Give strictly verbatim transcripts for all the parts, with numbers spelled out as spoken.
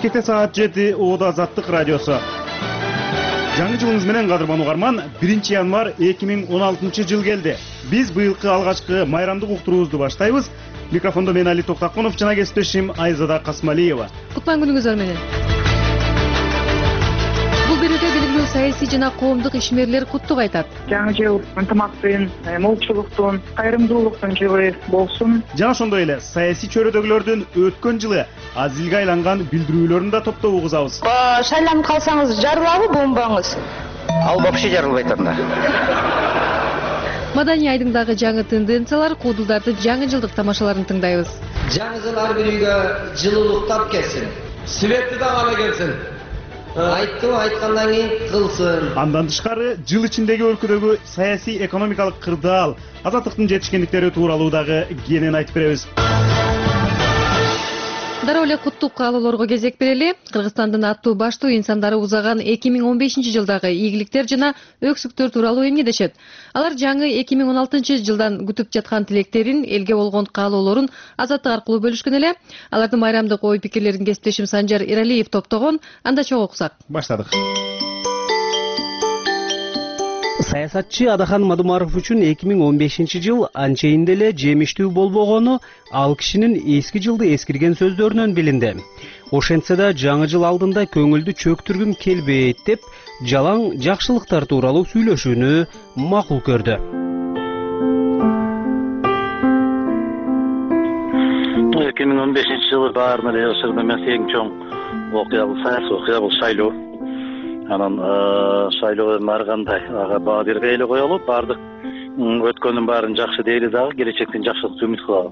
Мамлекетте саат жети Оода Азаттык радиосу. Жаңы жылыңыз менен кадырман угарман, биринчи январь эки миң он алтынчы жыл келди. Биз быйылкы алгачкы майрамдык уктуруубузду баштайбыз. Микрофондо мен Али Токтакунов жана кесиптешим Айзада Касмалиева. Кутман күнүңүздөр менен. Бул берүүдө белгилүү саясий жана коомдук ишмерлер куттук айтат. Жаңы жыл ынтымактын, молчулуктун, кайрымдуулуктун жылы болсун. Жана ошондой эле саясий чөйрөдөгүлөрдүн өткөн жылы азилге айланган билдирүүлөрүн да топтоп угузабыз. Шайланып калсаңыз жарылабы бомбаңыз? Ал вообще жарылбайт анда. Маданий айдыңдагы жаңы тенденциялар, куудулдардын жаңы жылдык тамашаларын тыңдайбыз. Жаңы жыл ар бир үйгө жылуулуктап келсин. Светти да гана келсин. Айттым, айткандан кийин кылсын. Андан тышкары жыл ичиндеги өлкөдөгү саясий экономикалык кырдаал, азаттыктын жетишкендиктери тууралуу дагы кенен айтып беребиз. Дароо эле куттук каалоолорго кезек берели. Кыргызстандын аттуу баштуу инсандары узаган эки миң он бешинчи жылдагы ийгиликтер жана өксүктөр тууралуу эмгедешет. Алар жаңы эки миң он алтынчы жылдан күтүп жаткан тилектерин, элге болгон каалоолорун азаттык аркылуу бөлүшкөн эле. Алардын майрамдык ой пикирлерин кесиптешим Санжар Иралиев топтогон. Анда чогуу уксак. Баштадык. Саясатчы Адахан Мадумаров үчүн эки миң он бешинчи жыл анчейин деле жемиштүү болбогону ал кишинин эски жылды эскирген сөздөрүнөн билинди. Ошентсе да жаңы жыл алдында көңүлдү чөктүргүм келбейт деп жалаң жакшылыктар тууралуу сүйлөшүүнү макул көрдү. эки миң он бешинчи жылы баарына эле ошондо эмес эң чоң окуя бул саясий окуя бул шайлоо. Анан шайлоодон ар кандай ага баа бербей эле коелу. Баардык өткөндүн баарын жакшы дейли дагы, келечектен жакшылыкты үмүт кылалы.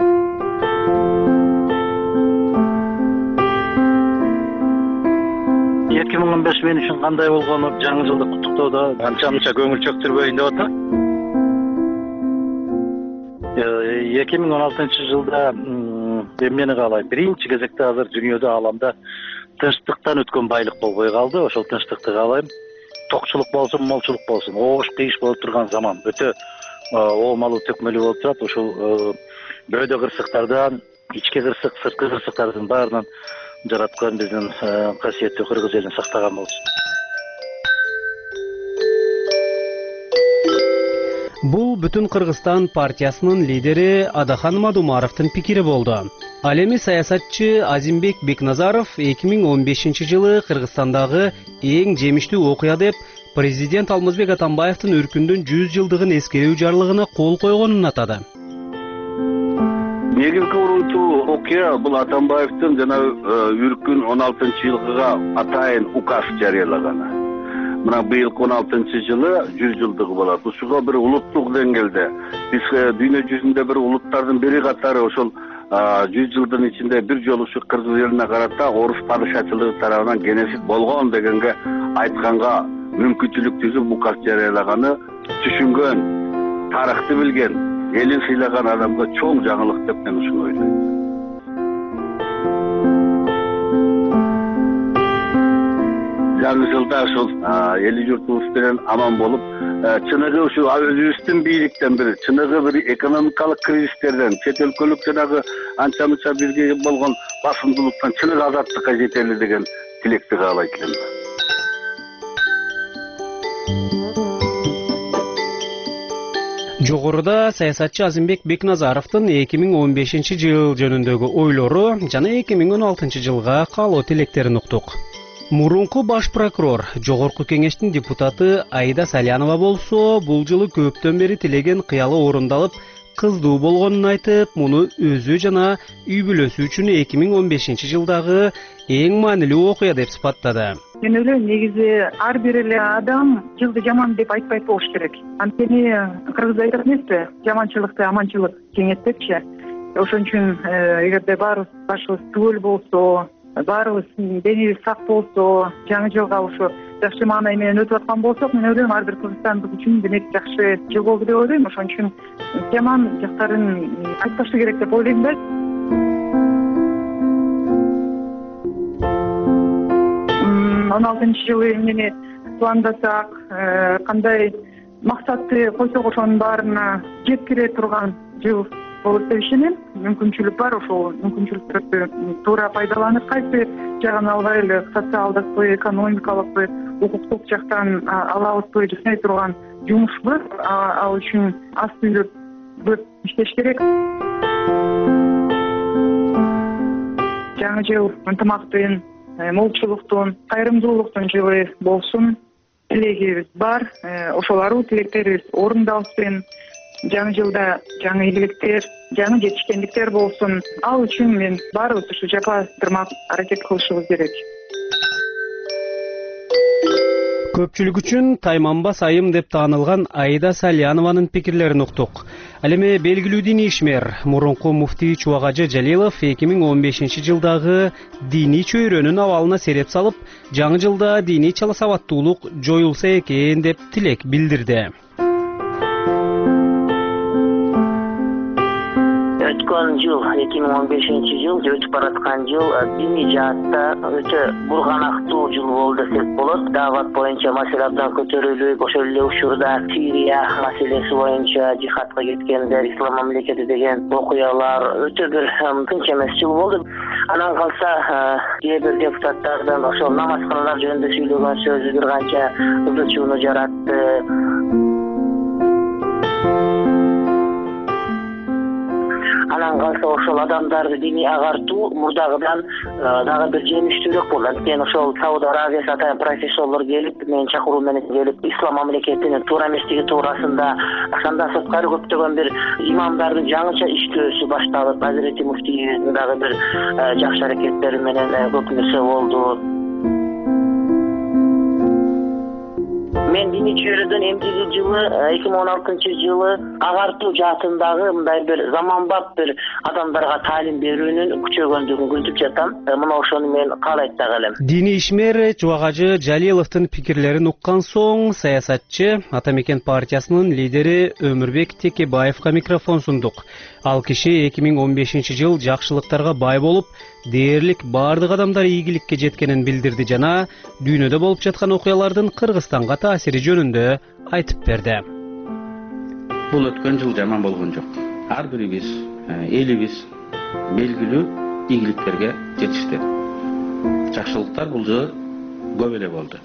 эки миң он беш мен үчүн кандай болгону жаңы жылды куттуктоодо анча мынча көңүл чөктүрбөйүн деп атат. эки миң он алтынчы жылда эмнени каалайм? Биринчи кезекте азыр дүйнөдө, ааламда тынчтыктан өткөн байлык болбой калды. Ошол тынчтыкты каалайм. Токчулук болсун, молчулук болсун. Оош кыйыш болуп турган заман. Өтө оомалуу, төкмөлүү болуп турат. Ошол бөөдө кырсыктардан, ички кырсык, сырткы кырсыктардын баарынан жараткан биздин касиеттүү кыргыз элин сактаган болсун. Бул Бүтүн Кыргызстан партиясынын лидери Адахан Мадумаровдун пикири болду. Ал эми саясатчы Азимбек Бекназаров эки миң он бешинчи жылы Кыргызстандагы эң жемиштүү окуя деп президент Алмазбек Атамбаевдин өркүндүн жүз жылдыгын эскерүү жарлыгына кол койгонун атады. Негизги урунтуу окуя бул Атамбаевдин жана өркүн он алтынчы жылгыга атайын указ жарыялаганы. Мына быйылкы он алтынчы жылы жүз жылдыгы болот. Ушуга бир улуттук деңгээлде биз дүйнө жүзүндө бир улуттардын бири катары ошол жүз жылдын ичинде бир жолу ушу кыргыз элине карата орус падышачылыгы тарабынан геноцид болгон дегенге айтканга мүмкүнчүлүк түзүп указ жарыялаганы түшүнгөн, тарыхты билген, элин сыйлаган адамга чоң жаңылык деп мен ушуну ойлойм. Жаңы жылда ушул эли журтубуз менен аман болуп, чыныгы ушу өзүбүздүн бийликтен бир, чыныгы бир экономикалык кризистерден, чет өлкөлүк жанагы анча мынча бизге болгон басымдуулуктан чыныгы азаттыкка жетели деген тилекти каалайт элем. Жогоруда саясатчы Азимбек Бекназаровдун эки миң он бешинчи жыл жөнүндөгү ойлору жана эки миң он алтынчы жылга каалоо тилектерин уктук. Мурунку баш прокурор, Жогорку кеңештин депутаты Аида Салянова болсо, бул жылы көптөн бери тилеген кыялы орундалып, кыздуу болгонун айтып, муну өзү жана үй бүлөсү үчүн эки миң он бешинчи жылдагы эң маанилүү окуя деп сыпаттады. Мен ойлойм, негизи ар бир эле адам жылды жаман деп айтпайт болуш керек. Анткени кыргызда айтат эмеспи, жаманчылыкты аманчылык кеңетпекчи. Ошон үчүн эгерде баарыбыз башыбыз түгөл болсо, баарыбыз денебиз сак болсо, жаңы жылга ушу жакшы маанай менен өтүп аткан болсок, мен ойлойм ар бир кыргызстандык үчүн демек жакшы жыл болду деп ойлойм. Ошон үчүн жаман жактарын айтпашы керек деп ойлойм да. он алтынчы жылы эмнени пландасак, кандай максатты койсок ошонун баарына жеткире турган жыл болот деп ишенем. Мүмкүнчүлүк бар, ошол мүмкүнчүлүктөрдү туура пайдаланып, кайсы жагын албайлы, социалдыкпы, экономикалыкпы, укуктук жактан алабызбы жасай турган жумуш бар. Ал үчүн асты үйрөп көп иштеш керек. Жаңы жыл ынтымактын, молчулуктун, кайрымдуулуктун жылы болсун тилегибиз бар. Ошол аруу тилектерибиз орундалсын. Жаңы жылда жаңы ийгиликтер, жаңы жетишкендиктер болсун. Ал үчүн мен баарыбыз ушу жапа тырмак аракет кылышыбыз керек. Көпчүлүк үчүн тайманбас айым деп таанылган Аида Салянованын пикирлерин уктук. Ал эми белгилүү диний ишмер мурунку муфтий Чубагажы Жалилов эки миң он бешинчи жылдагы диний чөйрөнүн абалына сереп салып, жаңы жылда диний чала сабаттуулук жоюлса экен деп тилек билдирди. Өткөн жыл эки миң он бешинчи жыл өтүп бараткан жыл диний жаатта өтө бурганактуу жыл болду десек болот. Даават боюнча маселе абдан көтөрүлүп, ошол эле учурда Сирия маселеси боюнча жихадка кеткендер, ислам мамлекети деген окуялар өтө бир тынч эмес жыл болду. Анан калса кээ бир депутаттардан ошол намазканалар жөнүндө сүйлөгөн сөзү бир канча ызы чууну жаратты. Анан калса ошол адамдарды диний агартуу мурдагыдан дагы бир жемиштүүрөөк болду. Анткени ошол Сауд Арабиясы атайын профессорлор келип, менин чакыруу менен келип, ислам мамлекетинин туура эместиги туурасында ошондон сырткары көптөгөн бир имамдардын жаңыча иштөөсү башталып, Азирети муфтийибиздин дагы бир жакшы аракеттери менен көп нерсе болду. Мен диний чөйрөдөн эмдиги жылы эки миң он алтынчы жылы агартуу жаатындагы мындай бир заманбап бир адамдарга таалим берүүнүн күчөгөндүгүн күтүп жатам. Мына ошону мен каалайт дагы элем. Диний ишмер Чубагажы Жалиловдун пикирлерин уккан соң саясатчы Ата Мекен партиясынын лидери Өмүрбек Текебаевга микрофон сундук. Ал киши эки миң он бешинчи жыл жакшылыктарга бай болуп, дээрлик бардык адамдар ийгиликке жеткенин билдирди жана дүйнөдө болуп жаткан окуялардын Кыргызстанга таасири жөнүндө айтып берди. Бул өткөн жыл жаман болгон жок. Ар бирибиз, элибиз белгилүү ийгиликтерге жетишти. Жакшылыктар бул жыл көп эле болду.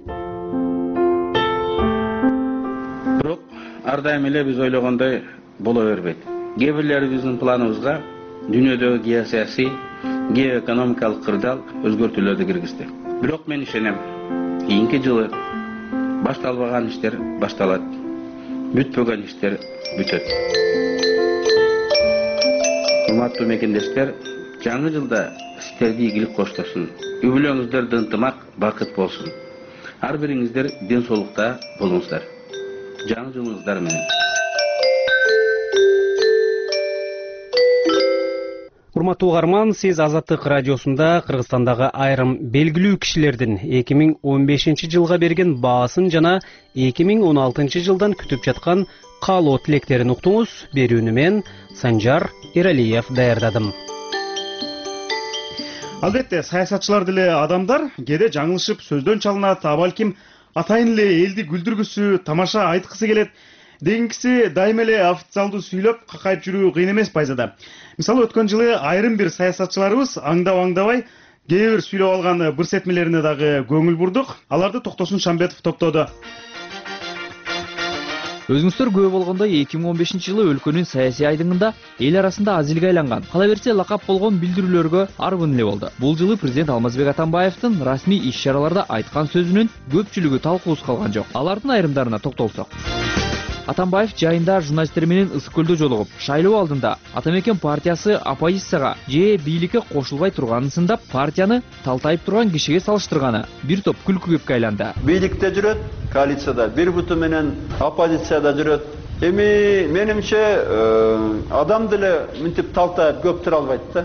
Бирок ар дайым эле биз ойлогондой боло бербейт. Кээ бирлерибиздин планыбызга дүйнөдөгү геосаясий, геоэкономикалык кырдаал өзгөртүүлөрдү киргизди. Бирок мен ишенем, кийинки жылы башталбаган иштер башталат, бүтпөгөн иштер бүтөт. Урматтуу мекендештер, жаңы жылда сиздерге ийгилик коштошун. Үй бүлөңүздөрдө ынтымак, бакыт болсун. Ар бириңиздер ден соолукта болуңуздар. Жаңы жылыңыздар менен. Урматтуу угарман, сиз Азаттык радиосунда Кыргызстандагы айрым белгилүү кишилердин эки миң он бешинчи жылга берген баасын жана эки миң он алтынчы жылдан күтүп жаткан каалоо тилектерин уктуңуз. Берүүнү мен Санжар Эралиев даярдадым. Албетте, саясатчылар деле адамдар, кээде жаңылышып сөздөн чалынат, а балким атайын эле элди күлдүргүсү, тамаша айткысы келет дегенкиси дайыма эле официалдуу сүйлөп какайып жүрүү кыйын эмес пайзада. Мисалы өткөн жылы айрым бир саясатчыларыбыз аңдап-аңдабай кээ бир сүйлөп алган бырсетмелерине дагы көңүл бурдук. Аларды Токтосун Шамбетов топтоду. Өзүңүздөр күбө болгондой эки миң он бешинчи жылы өлкөнүн саясий айдыңында эл арасында азилге айланган, кала берсе лакап болгон билдирүүлөргө арбын эле болду. Бул жылы президент Алмазбек Атамбаевдин расмий иш-чараларда айткан сөзүнүн көпчүлүгү талкуусуз калган жок. Алардын айрымдарына токтолсок. Атамбаев жайында журналисттер менен Ысык көлдө жолугуп, шайлоо алдында Ата Мекен партиясы оппозицияга же бийликке кошулбай турганын сындап, партияны талтайып турган кишиге салыштырганы бир топ күлкү кепке айланды. Бийликте жүрөт, коалицияда, бир буту менен оппозицияда жүрөт. Эми менимче адам деле мынтип талтайып көп тура албайт да.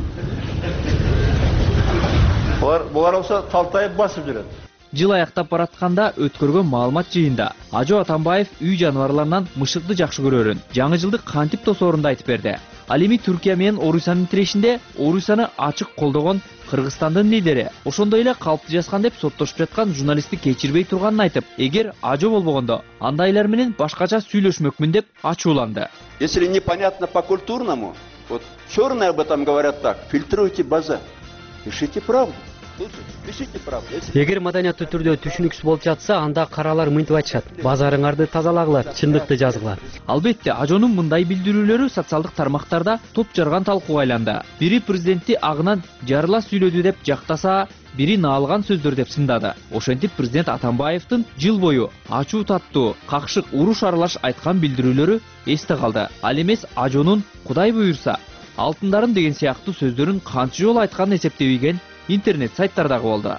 Булар булар болсо талтайып басып жүрөт. Жыл аяктап баратканда өткөргөн маалымат жыйында Ажо Атамбаев үй жаныбарларынан мышыкты жакшы көрөрүн, жаңы жылды кантип тосоорун айтып берди. Ал эми Түркия менен Орусиянын тирешинде Орусияны ачык колдогон Кыргызстандын лидери ошондой эле калпты жазган деп соттошуп жаткан журналистти кечирбей турганын айтып, эгер Ажо болбогондо андайлар менен башкача сүйлөшмөкмүн деп ачууланды. Если непонятно по культурному, вот черные об этом говорят так, фильтруйте базар, пишите правду. Пишите правду. Эгер маданияттуу түрдө түшүнүксүз болуп жатса, анда каралар мынтип айтышат: базарыңарды тазалагыла, чындыкты жазгыла. Албетте, Ажонун мындай билдирүүлөрү социалдык тармактарда топ жарган талкууга айланды. Бири президентти агынан жарыла сүйлөдү деп жактаса, бири наалган сөздөр деп сындады. Ошентип президент Атамбаевдин жыл бою ачуу таттуу, какшык, уруш аралаш айткан билдирүүлөрү эсте калды. Ал эмес Ажонун Кудай буйрса, алтындарын деген сыяктуу сөздөрүн канча жолу айтканын эсептебеген интернет сайттардагы болду.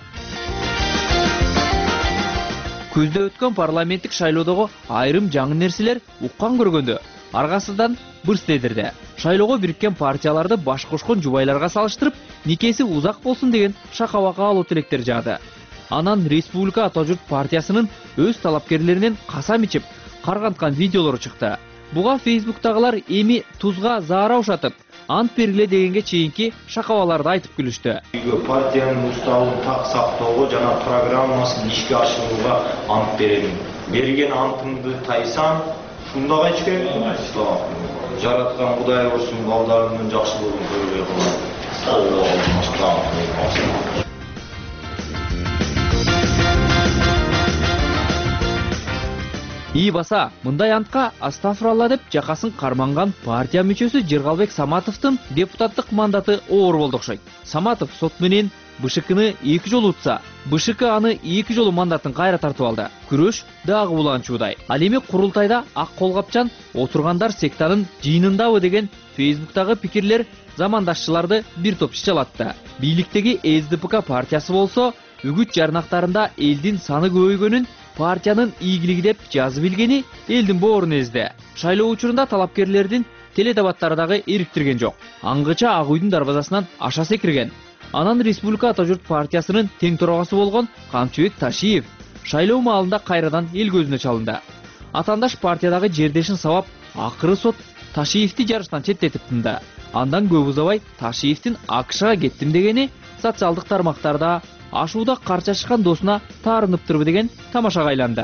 Көздө өткөн парламенттик шайлоодогу айрым жаңы нерселер уккан көргөндө аргасыздан бырс дедирди. Шайлоого бириккен партияларды баш кошкон жубайларга салыштырып, никеси узак болсун деген шакабакка алуу тилектер жаады. Анан Республика Ата журт партиясынын өз талапкерлеринен касам ичип, карганткан видеолору чыкты. Буга Facebook'тагылар эми тузга заара ушатып, ант бергиле дегенге чейинки шакабаларды айтып күлүштү. Партиянын уставын так сактоого жана программасын ишке ашырууга ант берем. Берген антымды тайсам, шундага эч керек эмес. Жараткан Кудай болсун, балдарымдын жакшылыгын көрбөй калам. И баса, мындай антка астафралла деп жакасын карманган партия мүчөсү Жыргалбек Саматовдун депутаттык мандаты оор болду окшойт. Саматов сот менен БШКны эки жолу утса, БШК аны эки жолу мандатын кайра тартып алды. Күрөш дагы уланчуудай. Ал эми курултайда ак колгапчан отургандар сектанын жыйынындабы деген Facebook'тагы пикирлер замандашчыларды бир топ шичалатты. Бийликтеги СДПК партиясы болсо, үгүт жарнактарында элдин саны көбөйгөнүн партиянын ийгилиги деп жазып билгени элдин боорун эзди. Шайлоо учурунда талапкерлердин теледебаттары дагы эриктирген жок. Аңгыча Ак үйдүн дарбазасынан аша секирген. Анан Республика Ата журт партиясынын тең төрагасы болгон Камчыбек Ташиев шайлоо маалында кайрадан эл көзүнө чалынды. Атандаш партиядагы жердешин сабап, акыры сот Ташиевди жарыштан четтетип тынды. Андан көп узабай Ташиевдин АКШга кеттим дегени социалдык тармактарда ашууда карчашкан досуна таарыныптырбы деген тамашага айланды.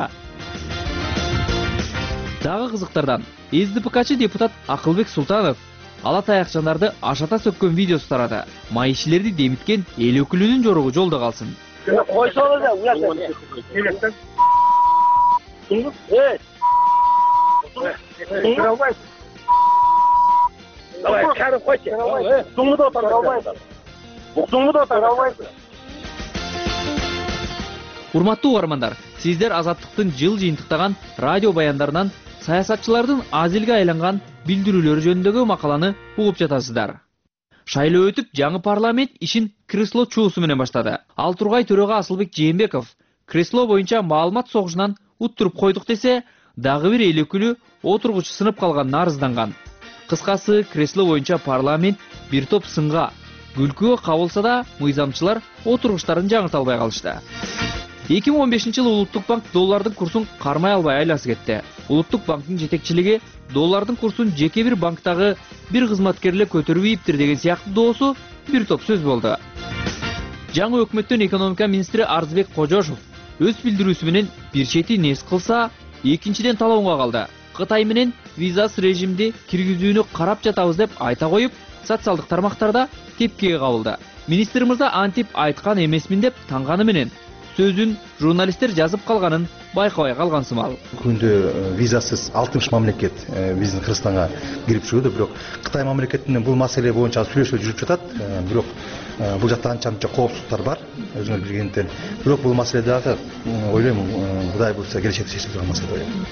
Дагы кызыктардан СДПКчы депутат Акылбек Султанов ала таякчандарды ашата сөккөн видеосу тарады. Майышилерди демиткен эл өкүлүнүн жоругу жолдо калсын. Койсоңуз да уят. Давай, чары койчу. Суңду да тарабайсың. Суңду да тарабайсың. Урматтуу угармандар, сиздер Азаттыктын жыл жыйынтыктаган радио баяндарынан саясатчылардын азилге айланган билдирүүлөрү жөнүндөгү макаланы угуп жатасыздар. Шайлоо өтүп, жаңы парламент ишин кресло чуусу менен баштады. Ал тургай төрөгө Асылбек Жээнбеков кресло боюнча маалымат согушунан уттуруп койдук десе, дагы бир эл өкүлү отургучу сынып калганына арызданган. Кыскасы, кресло боюнча парламент бир топ сынга, күлкүгө кабылса да, мыйзамчылар отургучтарын жаңырта албай калышты. эки миң он бешинчи жылы Улуттук банк доллардын курсун кармай албай айласы кетти. Улуттук банктын жетекчилиги доллардын курсун жеке бир банктагы бир кызматкерле көтөрүп ийиптир деген сыяктуу доосу бир топ сөз болду. Жаңы өкмөттүн экономика министри Арзбек Кожошов өз билдирүүсү менен бир чети нес кылса, экинчиден талоонго калды. Кытай менен визасыз режимди киргизүүнү карап жатабыз деп айта коюп, социалдык тармактарда тепкиге кабылды. Министр мырза антип айткан эмесмин деп танганы менен сөзүн журналисттер жазып калганын байкабай калган сымал. Күндө визасыз алтымыш мамлекет биздин Кыргызстанга кирип чыгды, бирок Кытай мамлекетинин бул маселе боюнча сүйлөшүү жүрүп жатат. Бирок бул жакта анча мынча коопсуздуктар бар, өзүңөр билгенден. Бирок бул маселе дагы ойлойм, Кудай буйрса келечекте чечилет турган маселе ойлойм.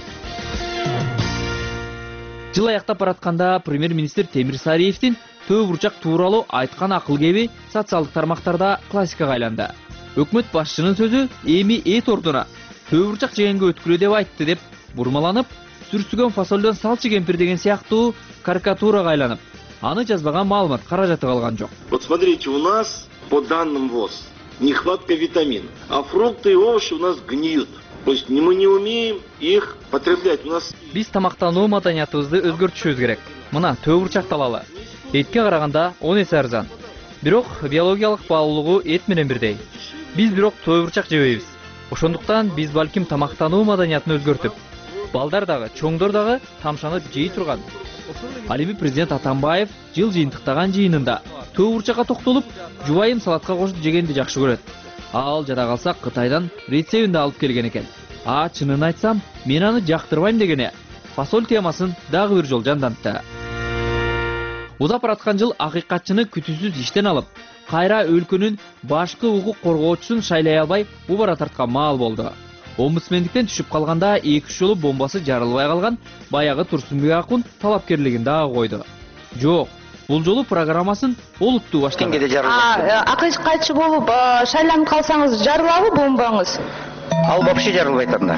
Жыл аяктап баратканда премьер-министр Темир Сариевдин төө бурчак тууралуу айткан акыл кеби социалдык тармактарда классикага айланды. Өкмөт башчынын сөзү эми эт ордуна төө бурчак жегенге өткүлө деп айтты деп бурмаланып, сүрсүгөн фасолдон салчы кемпир деген сыяктуу карикатурага айланып, аны жазбаган маалымат каражаты калган жок. Вот смотрите, у нас по данным ВОЗ нехватка витаминов, а фрукты и овощи у нас гниют. То есть мы не умеем их потреблять. У нас Биз тамактануу маданиятыбызды өзгөртүшүбүз керек. Мына төө бурчак талалы. Этке караганда он эсе арзан. Бирок биологиялык баалуулугу эт менен бирдей. Биз бирок төө бурчак жебейбиз. Ошондуктан биз балким тамактануу маданиятын өзгөртүп, балдар дагы, чоңдор дагы тамшанып жей турган Ал эми президент Атамбаев жыл жыйынтыктаган жыйынында төө бурчакка токтолуп, жубайын салатка кошуп жегенди жакшы көрөт. Ал жада калса Кытайдан рецептин да алып келген экен. А чынын айтсам, мен аны жактырбайм дегене. Фасоль темасын дагы бир жол жандантты. Удап бараткан жыл акыйкатчыны күтүүсүз иштен алып, кайра өлкөнүн башкы укук коргоочусун шайлай албай убара тарткан маал болду. Омбудсмендиктен түшүп калганда эки үч жолу бомбасы жарылбай калган баягы Турсунбек Акун талапкерлигин дагы койду. Жок, бул жолу программасын олуттуу баштаган. Акыйкатчы болуп шайланып калсаңыз жарылабы бомбаңыз? Ал вообще жарылбай турганда.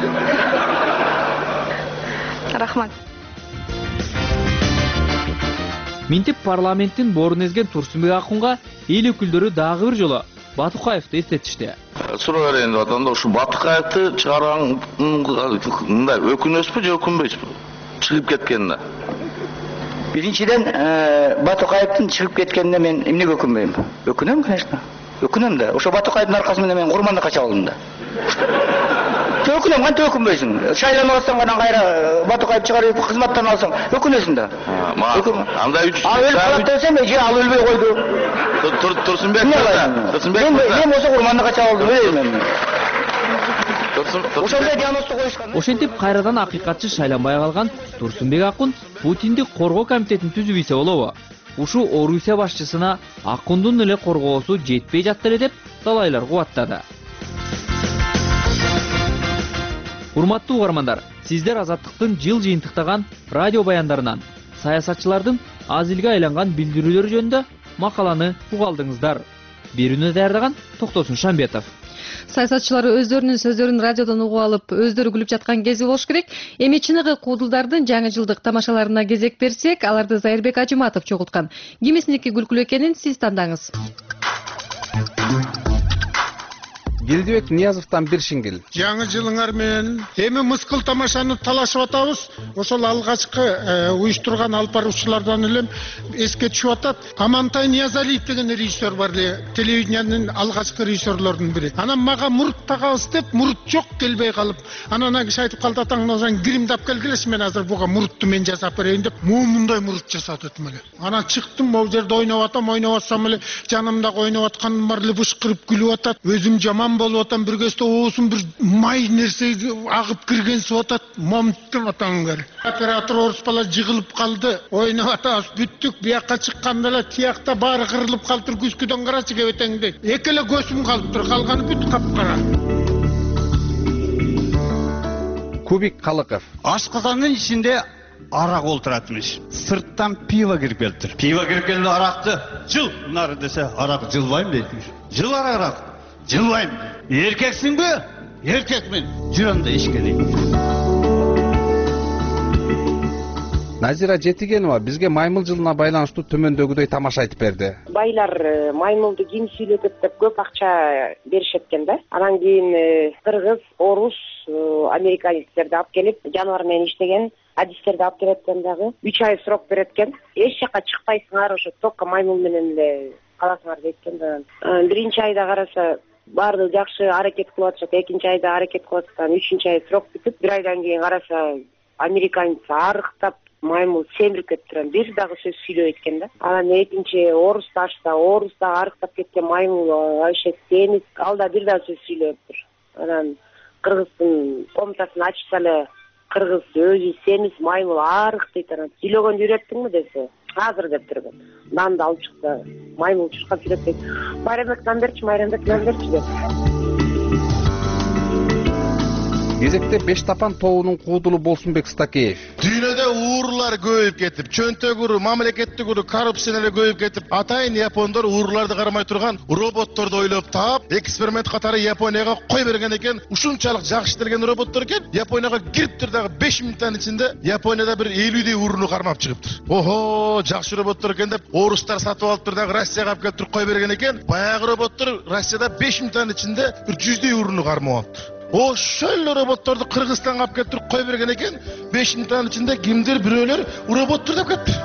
Рахмат. Минтип парламенттин боорун эзген Турсунбек Акунга эл өкүлдөрү дагы бир жолу Батукаевди эстетишти. Суроо берейин деп атканда ушу Батукаевди чыгарган мындай өкүнөсүзбү же өкүнбөйсүзбү? Чыгып кеткенине. Биринчиден, Батукаевдин чыгып кеткенине мен эмнеге өкүнбөйм? Өкүнөм, конечно. Өкүнөм да. Ошо Батукаевдин аркасы менен мен Курманды качып алдым да. Өкүнөм, кантип өкүнбөйсүң? Шайланып алсаң анан кайра Батукаев чыгарып кызматтан алсаң, өкүнөсүң да. Андай үч ал өлүп калат десем, же ал өлбөй койду. Турсунбек мырза, Турсунбек мырза. Мен болсо Курманды качып алдым, дейм. Ошондой диагнозду коюшкан. Ошентип кайрадан акыйкатчы шайланбай калган Турсунбек Акун Путинди коргоо комитетин түзүп ийсе болобу? Ушу Орусия башчысына Акундун эле коргоосу жетпей жатты эле деп талайлар кубаттады. Урматтуу угармандар, сиздер Азаттыктын жыл жыйынтыктаган радио баяндарынан саясатчылардын азилге айланган билдирүүлөрү жөнүндө макаланы уга алдыңыздар. Берүүнү даярдаган Токтосун Шамбетов. Саясатчылар өздөрүнүн сөздөрүн радиодон угуп алып, өздөрү күлүп жаткан кези болуш керек. Эми чыныгы куудулдардын жаңы жылдык тамашаларына кезек берсек, аларды Зайырбек Ажыматов чогулткан. Кимисиники күлкүлүү экенин сиз тандаңыз. Келдибек Ниязовтан бир шиңгил. Жаңы жылыңар менен эми мыскыл тамашаны талашып атабыз. Ошол алгачкы уюштурган алып баруучулардан эле эске түшүп атат. Амантай Ниязалиев деген режиссер бар эле, телевидениянын алгачкы режиссерлорунун бири. Анан мага мурут тагабыз деп, мурут жок келбей калып, анан ана киши айтып калды, атаңдан гримди алып келгилечи, мен азыр буга мурутту мен жасап берейин деп, момундай мурут жасап атам эле. Анан чыктым, могу жерде ойноп атам, ойноп атсам эле жанымда ойноп атканым бар эле бышкырып күлүп атат. Өзүм жаман болуп атам, бир кезде оозум бир май нерсе агып киргенсип атат. Момуттун атаңдар. Оператор орус бала жыгылып калды. Ойноп атабыз, бүттүк. Биякка чыкканда эле тиякта баары кырылып калыптыр, күзгүдөн карачы кебетеңди. Эки эле көзүм калыптыр, калганы бүт капкара. Кубик Калыков. Ашказандын ичинде арак олтуратмыш. Сырттан пиво кирип келиптир. Пиво кирип келди, аракты жыл нары десе, арак жылбайм дейтmiş. Жыл арак, жылбайм. Эркексиңби? Эркекмин. Жүр анда ишке дейт. Назира Жетигенова бизге маймыл жылына байланыштуу төмөндөгүдөй тамаша айтып берди. Байлар маймылды ким сүйлөтөт деп көп акча беришет экен да. Анан кийин кыргыз, орус, американецтерди алып келип, жаныбар менен иштеген адистерди алып келет экен дагы. үч ай срок берет экен. Эч жакка чыкпайсыңар, ошо только маймыл менен эле каласыңар дейт экен да. Биринчи айда караса баардыгы жакшы аракет кылып атышат, экинчи айда аракет кылып атышат, үчүнчү ай срок бүтүп, бир айдан кийин караса американец арыктап маймыл семирип кетиптир, бир дагы сөз сүйлөбөйт экен да. Анан экинчи орус ташта, орус дагы арыктап кеткен маймыл вообще семиз, ал да бир дагы сөз сүйлөбөптүр. Анан кыргыздын комнатасын ачса эле кыргыз өзү семиз, маймыл арык дейт. Анан сүйлөгөндү үйрөттүңбү десе, азыр деп турган. Нанды алып чыкса, маймыл чуркап жүрөт дейт. Майрамбек нан берчи, Майрамбек нан берчи деп. Кезекте беш тапан тобунун куудулу Болсунбек Стакеев. Дүйнөдө уурулар көбөйүп кетип, чөнтөк уру, мамлекеттик уру, коррупциялар көбөйүп кетип, атайын япондор ууруларды карамай турган роботторду ойлоп таап, эксперимент катары Японияга кой берген экен. Ушунчалык жакшы иштелген роботтор экен, Японияга кириптир дагы беш мүнөттүн ичинде Японияда бир элүүдөй ууруну кармап чыгыптыр. Охо, жакшы роботтор экен деп орустар сатып алыптыр дагы Россияга алып келип кой берген экен. Баягы роботтор Россияда беш мүнөттүн ичинде бир жүздөй ууруну кармап алыптыр. Ошол роботторду Кыргызстанга алып келип кой берген экен, беш мүнөттүн ичинде кимдир бирөөлөр роботтур деп кетти.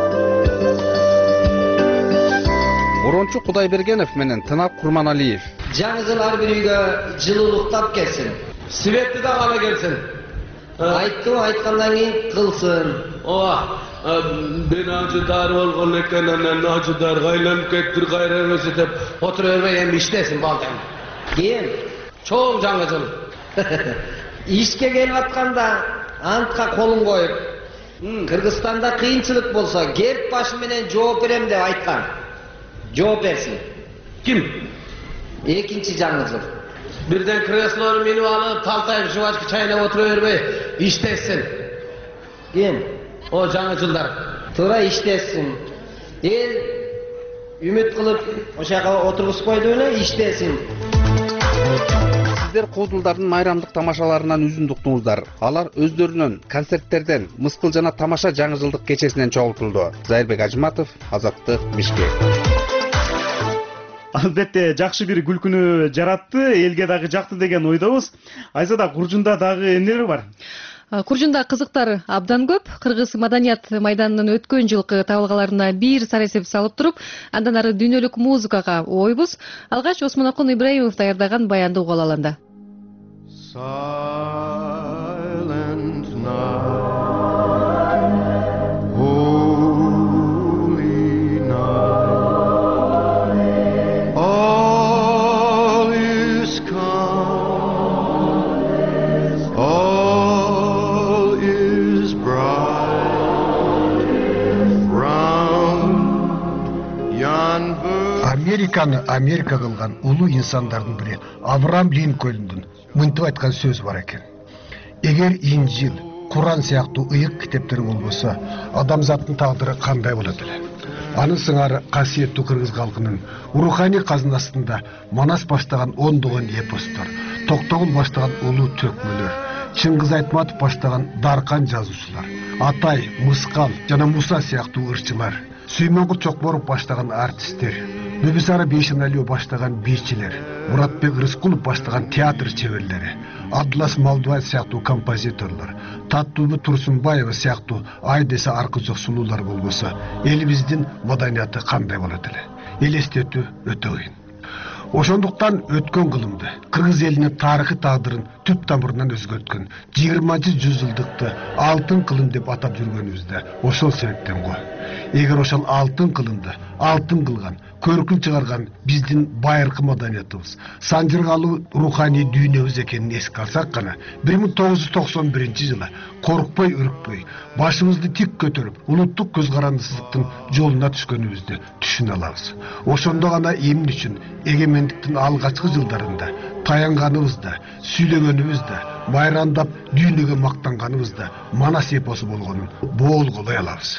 Орончу Кудайбергенов менен Тынак Курманалиев. Жаңы жыл ар бир үйгө жылуулуктап келсин. Светти да ала келсин. Айттым, айткандан кийин кылсын. Ооба. Ben acıdar olgun eken anan acıdar gaylanıp kettir gayra emesi dep otura bermey endi iştesin baldan. Keyin çoğun жаңы жыл. İşke gelip atkanda antка колун коюп, Kırgızstanda kıyınçılık bolsa gelip başı menen жооп берем деп айткан. Жооп берсин. Kim? Экинчи жаңы жыл. Birden kreslonu minip alıp taltayıp жвачка чайнап otura bermey iştesin. Kim? O жаңы жылдар. Тура iştesin. El ümit kılıp oşağa oturgusup koydu эле iştesin. Сиздер куудулдардын майрамдык тамашаларынан үзүн уктуңуздар. Алар өздөрүнүн концерттерден, мыскыл жана тамаша жаңы жылдык кечесинен чогултулду. Зайырбек Ажматов, Азаттык, Бишкек. Албетте жакшы бир күлкүнү жаратты, элге дагы жакты деген ойдобуз. Айзада Куржунда дагы эмнелер бар? Куржунда кызыктар абдан көп. Кыргыз маданият майданынын өткөн жылкы табылгаларына бир саресеп салып туруп, андан ары дүйнөлүк музыкага ойбуз. Алгач Осмонокун Ибраимов даярдаган баянды угуп алалы. Silent night, holy night, all is calm, all is bright, round yon Американы Америка кылган улуу инсандардын бири Авраам Линкольндун мынтип айткан сөз бар экен. Эгер Инжил, Куран сыяктуу ыйык китептер болбосо, адамзаттын тагдыры кандай болот эле? Анын сыңары касиеттүү кыргыз калкынын руханий казынасында Манас баштаган ондогон эпостор, Токтогул баштаган улуу төкмөлөр, Чыңгыз Айтматов баштаган даркан жазуучулар, Атай, Мыскал жана Муса сыяктуу ырчылар, Сүймөнгүл Чокборов баштаган артисттер, Бибисара Бейшеналиева баштаган бийчилер, Муратбек Рыскулов баштаган театр чеберлери, Абдулас Малдубай сыяктуу композиторлор, Таттуубу Турсунбаева сыяктуу ай десе аркы жок сулуулар болбосо, элибиздин маданияты кандай болот эле? Элестетүү өтө кыйын. Ошондуктан өткөн кылымды, кыргыз элинин тарыхый тагдырын түп тамырынан өзгөрткөн жыйырманчы жүз жылдыкты алтын кылым деп атап жүргөнүбүздө ошол себептен го. Эгер ошол алтын кылымды алтын кылган, көркүн чыгарган биздин байыркы маданиятыбыз, санжыргалуу руханий дүйнөбүз экенин эске алсак гана, бир миң тогуз жүз токсон биринчи жылы коркпой, үркпөй, башыбызды тик көтөрүп, улуттук көз карандысыздыктын жолуна түшкөнүбүздү түшүнө алабыз. Ошондо гана эмне үчүн эгемендиктин алгачкы жылдарында таянганыбызда, сүйлөгөнүбүздө, майрандап дүйнөгө мактанганыбызда Манас эпосу болгонун боолголой алабыз.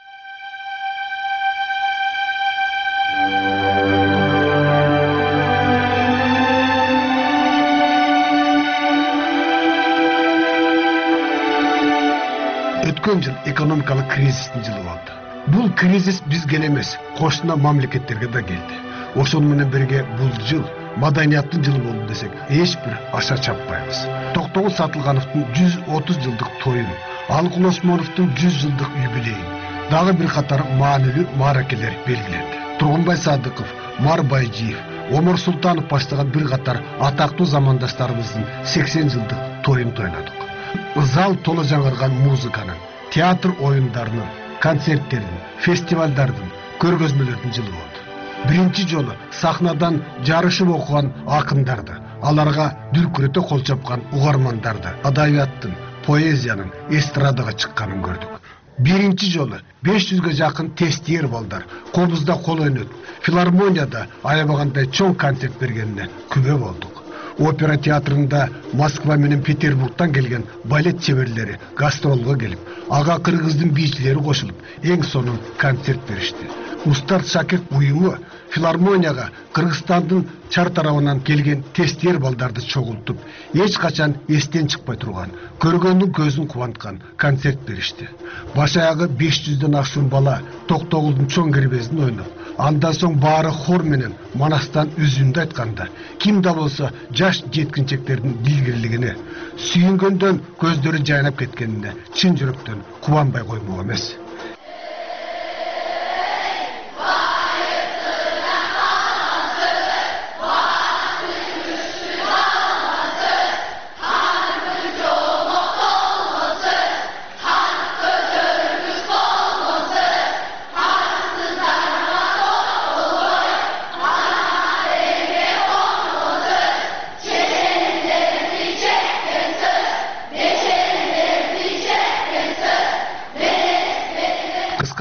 Өткөн жыл экономикалык кризистин жылы болду. Бул кризис бизге эмес, кошуна мамлекеттерге да келди. Ошону менен бирге бул жыл маданияттын жылы болду десек, эч бир аша чаппайбыз. Токтогул Сатылгановдун жүз отуз жылдык тоюн, Алкул Осмоновдун жүз жылдык юбилейин, дагы бир катар маанилүү мааракелер белгиленди. Тургунбай Садыков, Мар Байжиев, Омар Султанов баштаган бир катар атактуу замандаштарыбыздын сексен жылдык тоюн тойлодук. Зал толо жаңырган музыканын, театр оюндарынын, концерттердин, фестивалдардын, көргөзмөлөрдүн жылы болду. Биринчи жолу сахнадан жарышып окуган акындарды, аларга дүркүрөтө кол чапкан угармандарды, адабияттын, поэзиянын эстрадага чыкканын көрдүк. Биринчи жолу беш жүзгө жакын тестиер балдар колубузда кол ойнотуп, филармонияда аябагандай чоң концерт бергенине күбө болдук. Опера театрында Москва менен Петербургтан келген балет чеберлери гастролго келип, ага кыргыздын бийчилери кошулуп, эң сонун концерт беришти. Устар Шакирт уюму филармонияга Кыргызстандын чар тарабынан келген тестиер балдарды чогултуп, эч качан эстен чыкпай турган, көргөндүн көзүн кубанткан концерт беришти. Баш аягы беш жүздөн ашуун бала Токтогулдун чоң кербезин ойноп, андан соң баары хор менен Манастан үзүндү айтканда, ким да болсо жаш жеткинчектердин билгирлигине, сүйүнгөндөн көздөрү жайнап кеткенине чын жүрөктөн кубанбай коймок эмес.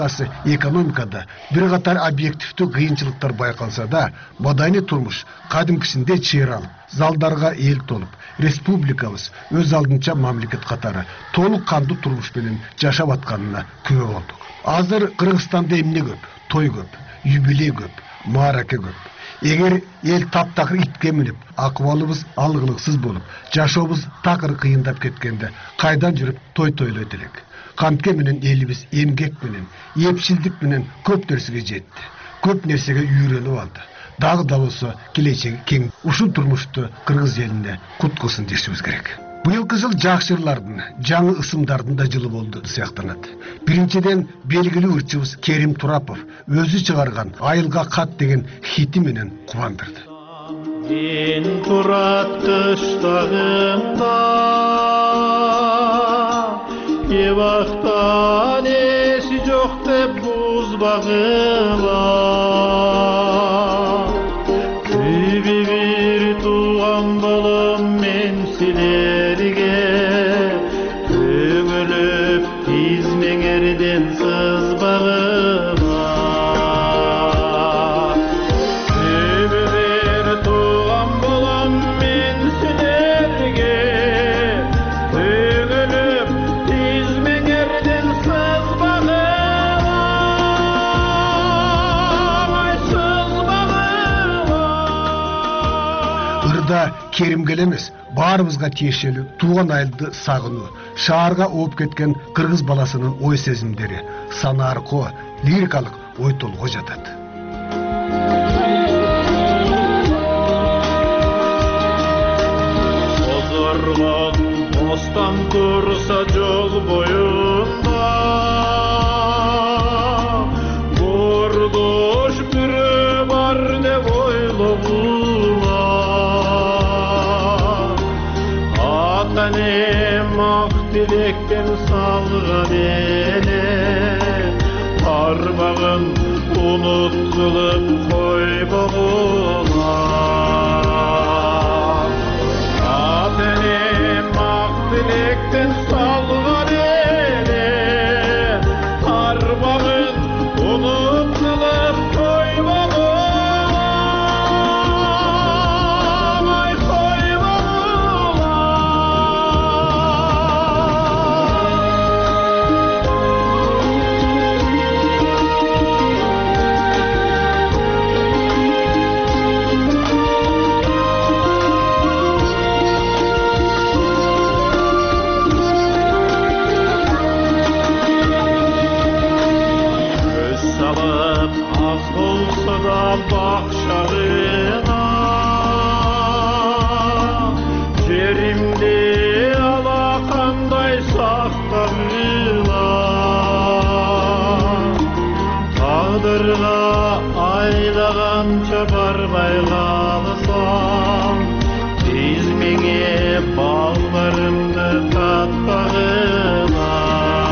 башкасы экономикада бир катар объективдүү кыйынчылыктар байкалса да, мадайны турмуш кадимкисинде чыйыр алып, залдарга эл толуп, республикабыз өз алдынча мамлекет катары толук кандуу турмуш менен жашап атканына күбө болдук. Азыр Кыргызстанда эмне көп, той көп, юбилей көп, маараке көп. Эгер эл таптакыр итке минип, акыбалыбыз алгылыксыз болуп, жашообуз такыр кыйындап кеткенде кайдан жүрүп той тойлойт элек? Кантке менен элибиз эмгек менен, эпчилдик менен көп нерсеге жетти. Көп нерсеге үйрөнүп алды. Дагы да болсо келечеги кең. Ушул турмушту кыргыз элине куткусын дешибиз керек. Быйылкы жыл жакшырлардын, жаңы ысымдардын да жылы болду сыяктанат. Биринчиден белгилүү ырчыбыз Керим Турапов өзү чыгарган Айылга кат деген хити менен кубандырды. Мен турат кыштагымда, эбактан эси жок деп буз багыла. Түбү бир тууган балам мен силерге, төгүлүп тизмеңерден сызбагыла. Түбү бир тууган балам мен силерге, төгүлүп тизмеңерден сызбагыла. Ай сызбагыла. Ырда Керимге эмес, баарыбызга тиешелүү тууган айылды сагынуу, шаарга ооп кеткен кыргыз баласынын ой сезимдери, сана аркоо, лирикалык ой толго жатат. Озоргон бостан турса жол боюнда, бордош бирөө бар деп ойлогула. Атанем ак тилектен салган эле, арбагын уnutkulup койбогула. Атанем ак тилектен салган эле, арбагын unutkulup койбогула. Ай койбогула. Көз салып аз болса да бакчагына, жеримди алакандай сактагыла. Тагдырга айлаганча барбай калсам, тизмеңе балдарымды каттагыла.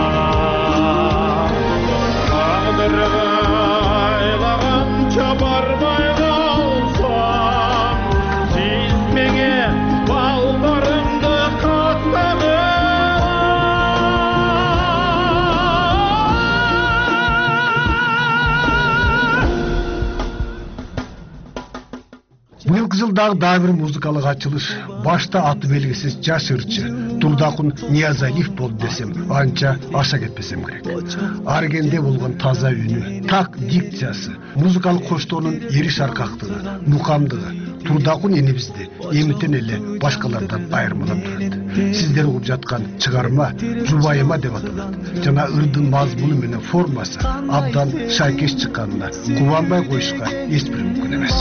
Тагдырга айлаганча барбай калсам, тизмеңе балдарымды каттагыла. Быйылкы жылдагы дагы бир музыкалык ачылыш башта аты белгисиз жаш ырчы Турдакун Ниязалиев болду десем анча аша кетпесем керек. Аргенде болгон таза үнү, так дикциясы, музыкалык коштоонун эри шаркактыгы, мукамдыгы Турдакун энебизди эмитен эле башкалардан айырмалап турат. Сиздер угуп жаткан чыгарма Жубайыма деп аталат. Жана ырдын мазмуну менен формасы абдан шайкеш чыкканына кубанбай коюшка эч бир мүмкүн эмес.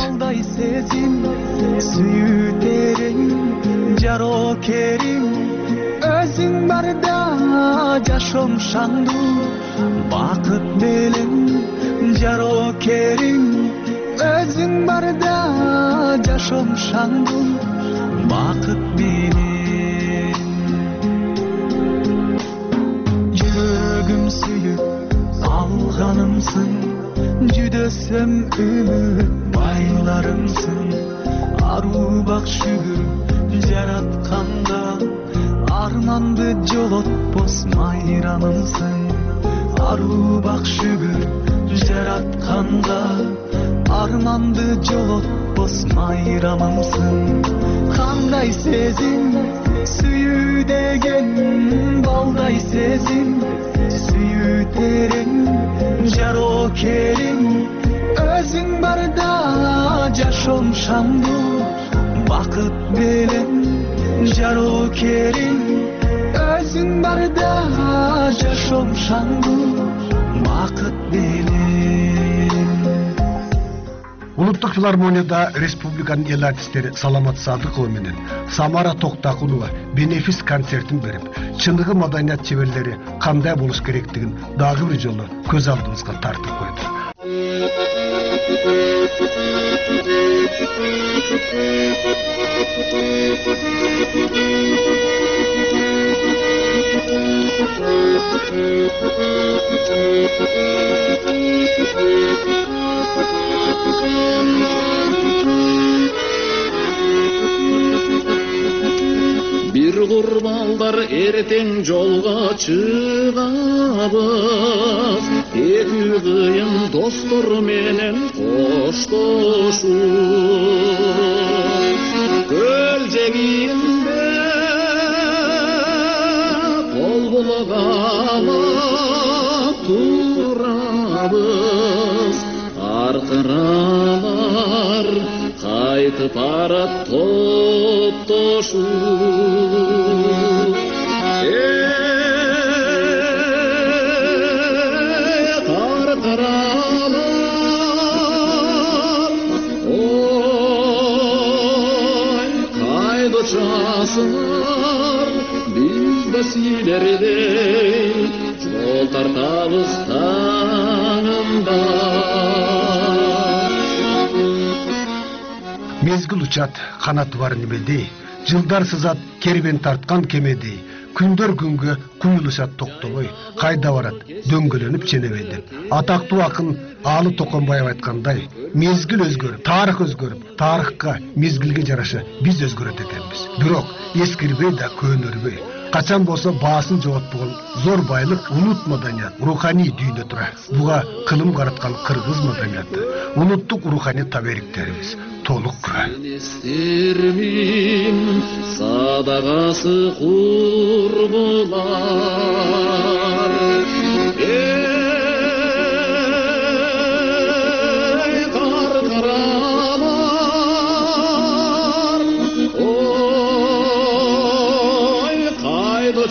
Сүйүтериң, жарокериң, өзүң барда жашоом шаңдуу, бакыт менен жарокериң, өзүң барда жашоом шаңдуу, бакыт менен. Жүрөгүм сүйүп алганымсың, жүдөсөм үмүт байларымсың. Аруу бак шүгүр жаратканда, арманды жолотпос майранымсың. ару бак шүгүр жаратканга арманды жолотпос майрамымсың кандай сезим сүйүү деген балдай сезим сүйүү терең жарокерим өзүң барда жашоом шамдуу бакыт белең жарокерим өзүң барда жашоом шамдуу бакыт белең. Улуттук филармонияда республиканын эл артисттери Саламат Садыкова менен Самара Токтакулова бенефис концертин берип, чыныгы маданият чеберлери кандай болуш керектигин дагы бир жолу көз алдыбызга тартып койду. Бир курмалдар эртең жолго чыгабыз, эки кыйын достор менен коштошуп, көл жегинде кол булгап турабыз, аркыралар кайтып барат топтошуп. Çasınlar biz de silerden yol tartağız tanımda. Mezgil uçat, kanat var nimedey, жылдар сызат кербен тарткан кемедей, күндөр күнгө куюлушат токтобой, кайда барат дөңгөлөнүп ченебедеп. Атактуу акын Алы Токонбаев айткандай, мезгил өзгөрүп, тарых өзгөрүп, тарыхка, мезгилге жараша биз өзгөрөт экенбиз. Бирок эскирбей да көөнөрбөй, качан болсо баасын жоготпогон зор байлык улут маданият, руханий дүйнө тура. Буга кылым караткан кыргыз маданияты, улуттук руханий табериктерибиз толук күбө. Садагасы курбулар, эй каркаралар, ой кайда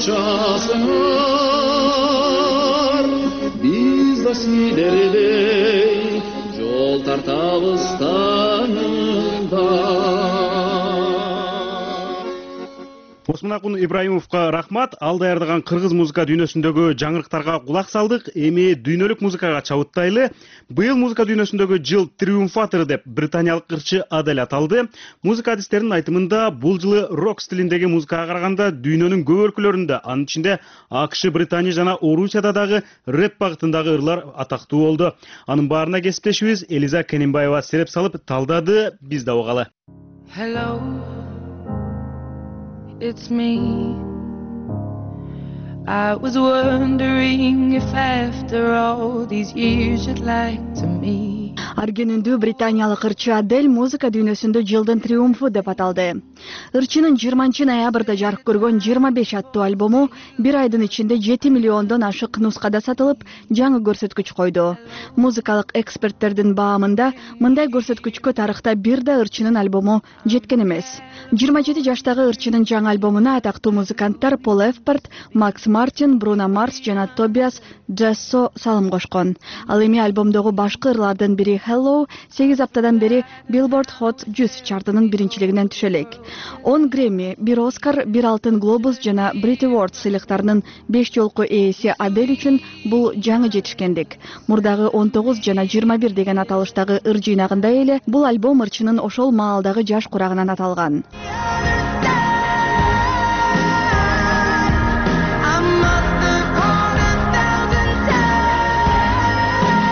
часыңар, биз да силердей жол тартабыз танымда. Осмонакун Ибраимовго рахмат. Ал даярдаган кыргыз музыка дүйнөсүндөгү жаңырыктарга кулак салдык. Эми дүйнөлүк музыкага чабыттайлы. Быйыл музыка дүйнөсүндөгү жыл триумфатору деп британиялык ырчы Адель аталды. Музыка адистеринин айтымында бул жылы рок стилиндеги музыкага караганда дүйнөнүн көп өлкөлөрүндө, анын ичинде АКШ, Британия жана Орусияда дагы рэп багытындагы ырлар атактуу болду. Анын баарына кесиптешибиз Элиза Кененбаева сереп салып талдады. Биз да угалы. Hello, it's me. I was wondering if after all these years you'd like to meet. Аргенүндүү британиялык ырчы Адель музыка дүйнөсүндө жылдын триумфу деп аталды. Ырчынын жыйырманчы ноябрда жарык көргөн жыйырма беш аттуу альбому бир айдын ичинде жети миллиондон ашык нускада сатылып, жаңы көрсөткүч койду. Музыкалык эксперттердин баамында мындай көрсөткүчкө тарыхта бир да ырчынын альбому жеткен эмес. жыйырма жети жаштагы ырчынын жаңы альбомуна атактуу музыканттар Пол Эфпорт, Макс Мартин, Бруно Марс жана Тобиас Джессо салым кошкон. Ал эми альбомдогу башкы ырлардын бири Hello сегиз аптадан бери Billboard Hot жүз чартынын биринчилигинен түшө элек. он Грэмми, бир Оскар, бир Алтын Глобус жана Brit Awards сыйлыктарынын беш жолку ээси Адель үчүн бул жаңы жетишкендик. Мурдагы он тогуз жана жыйырма бир деген аталыштагы ыр жыйнагындай эле бул альбом ырчынын ошол маалдагы жаш курагынан аталган.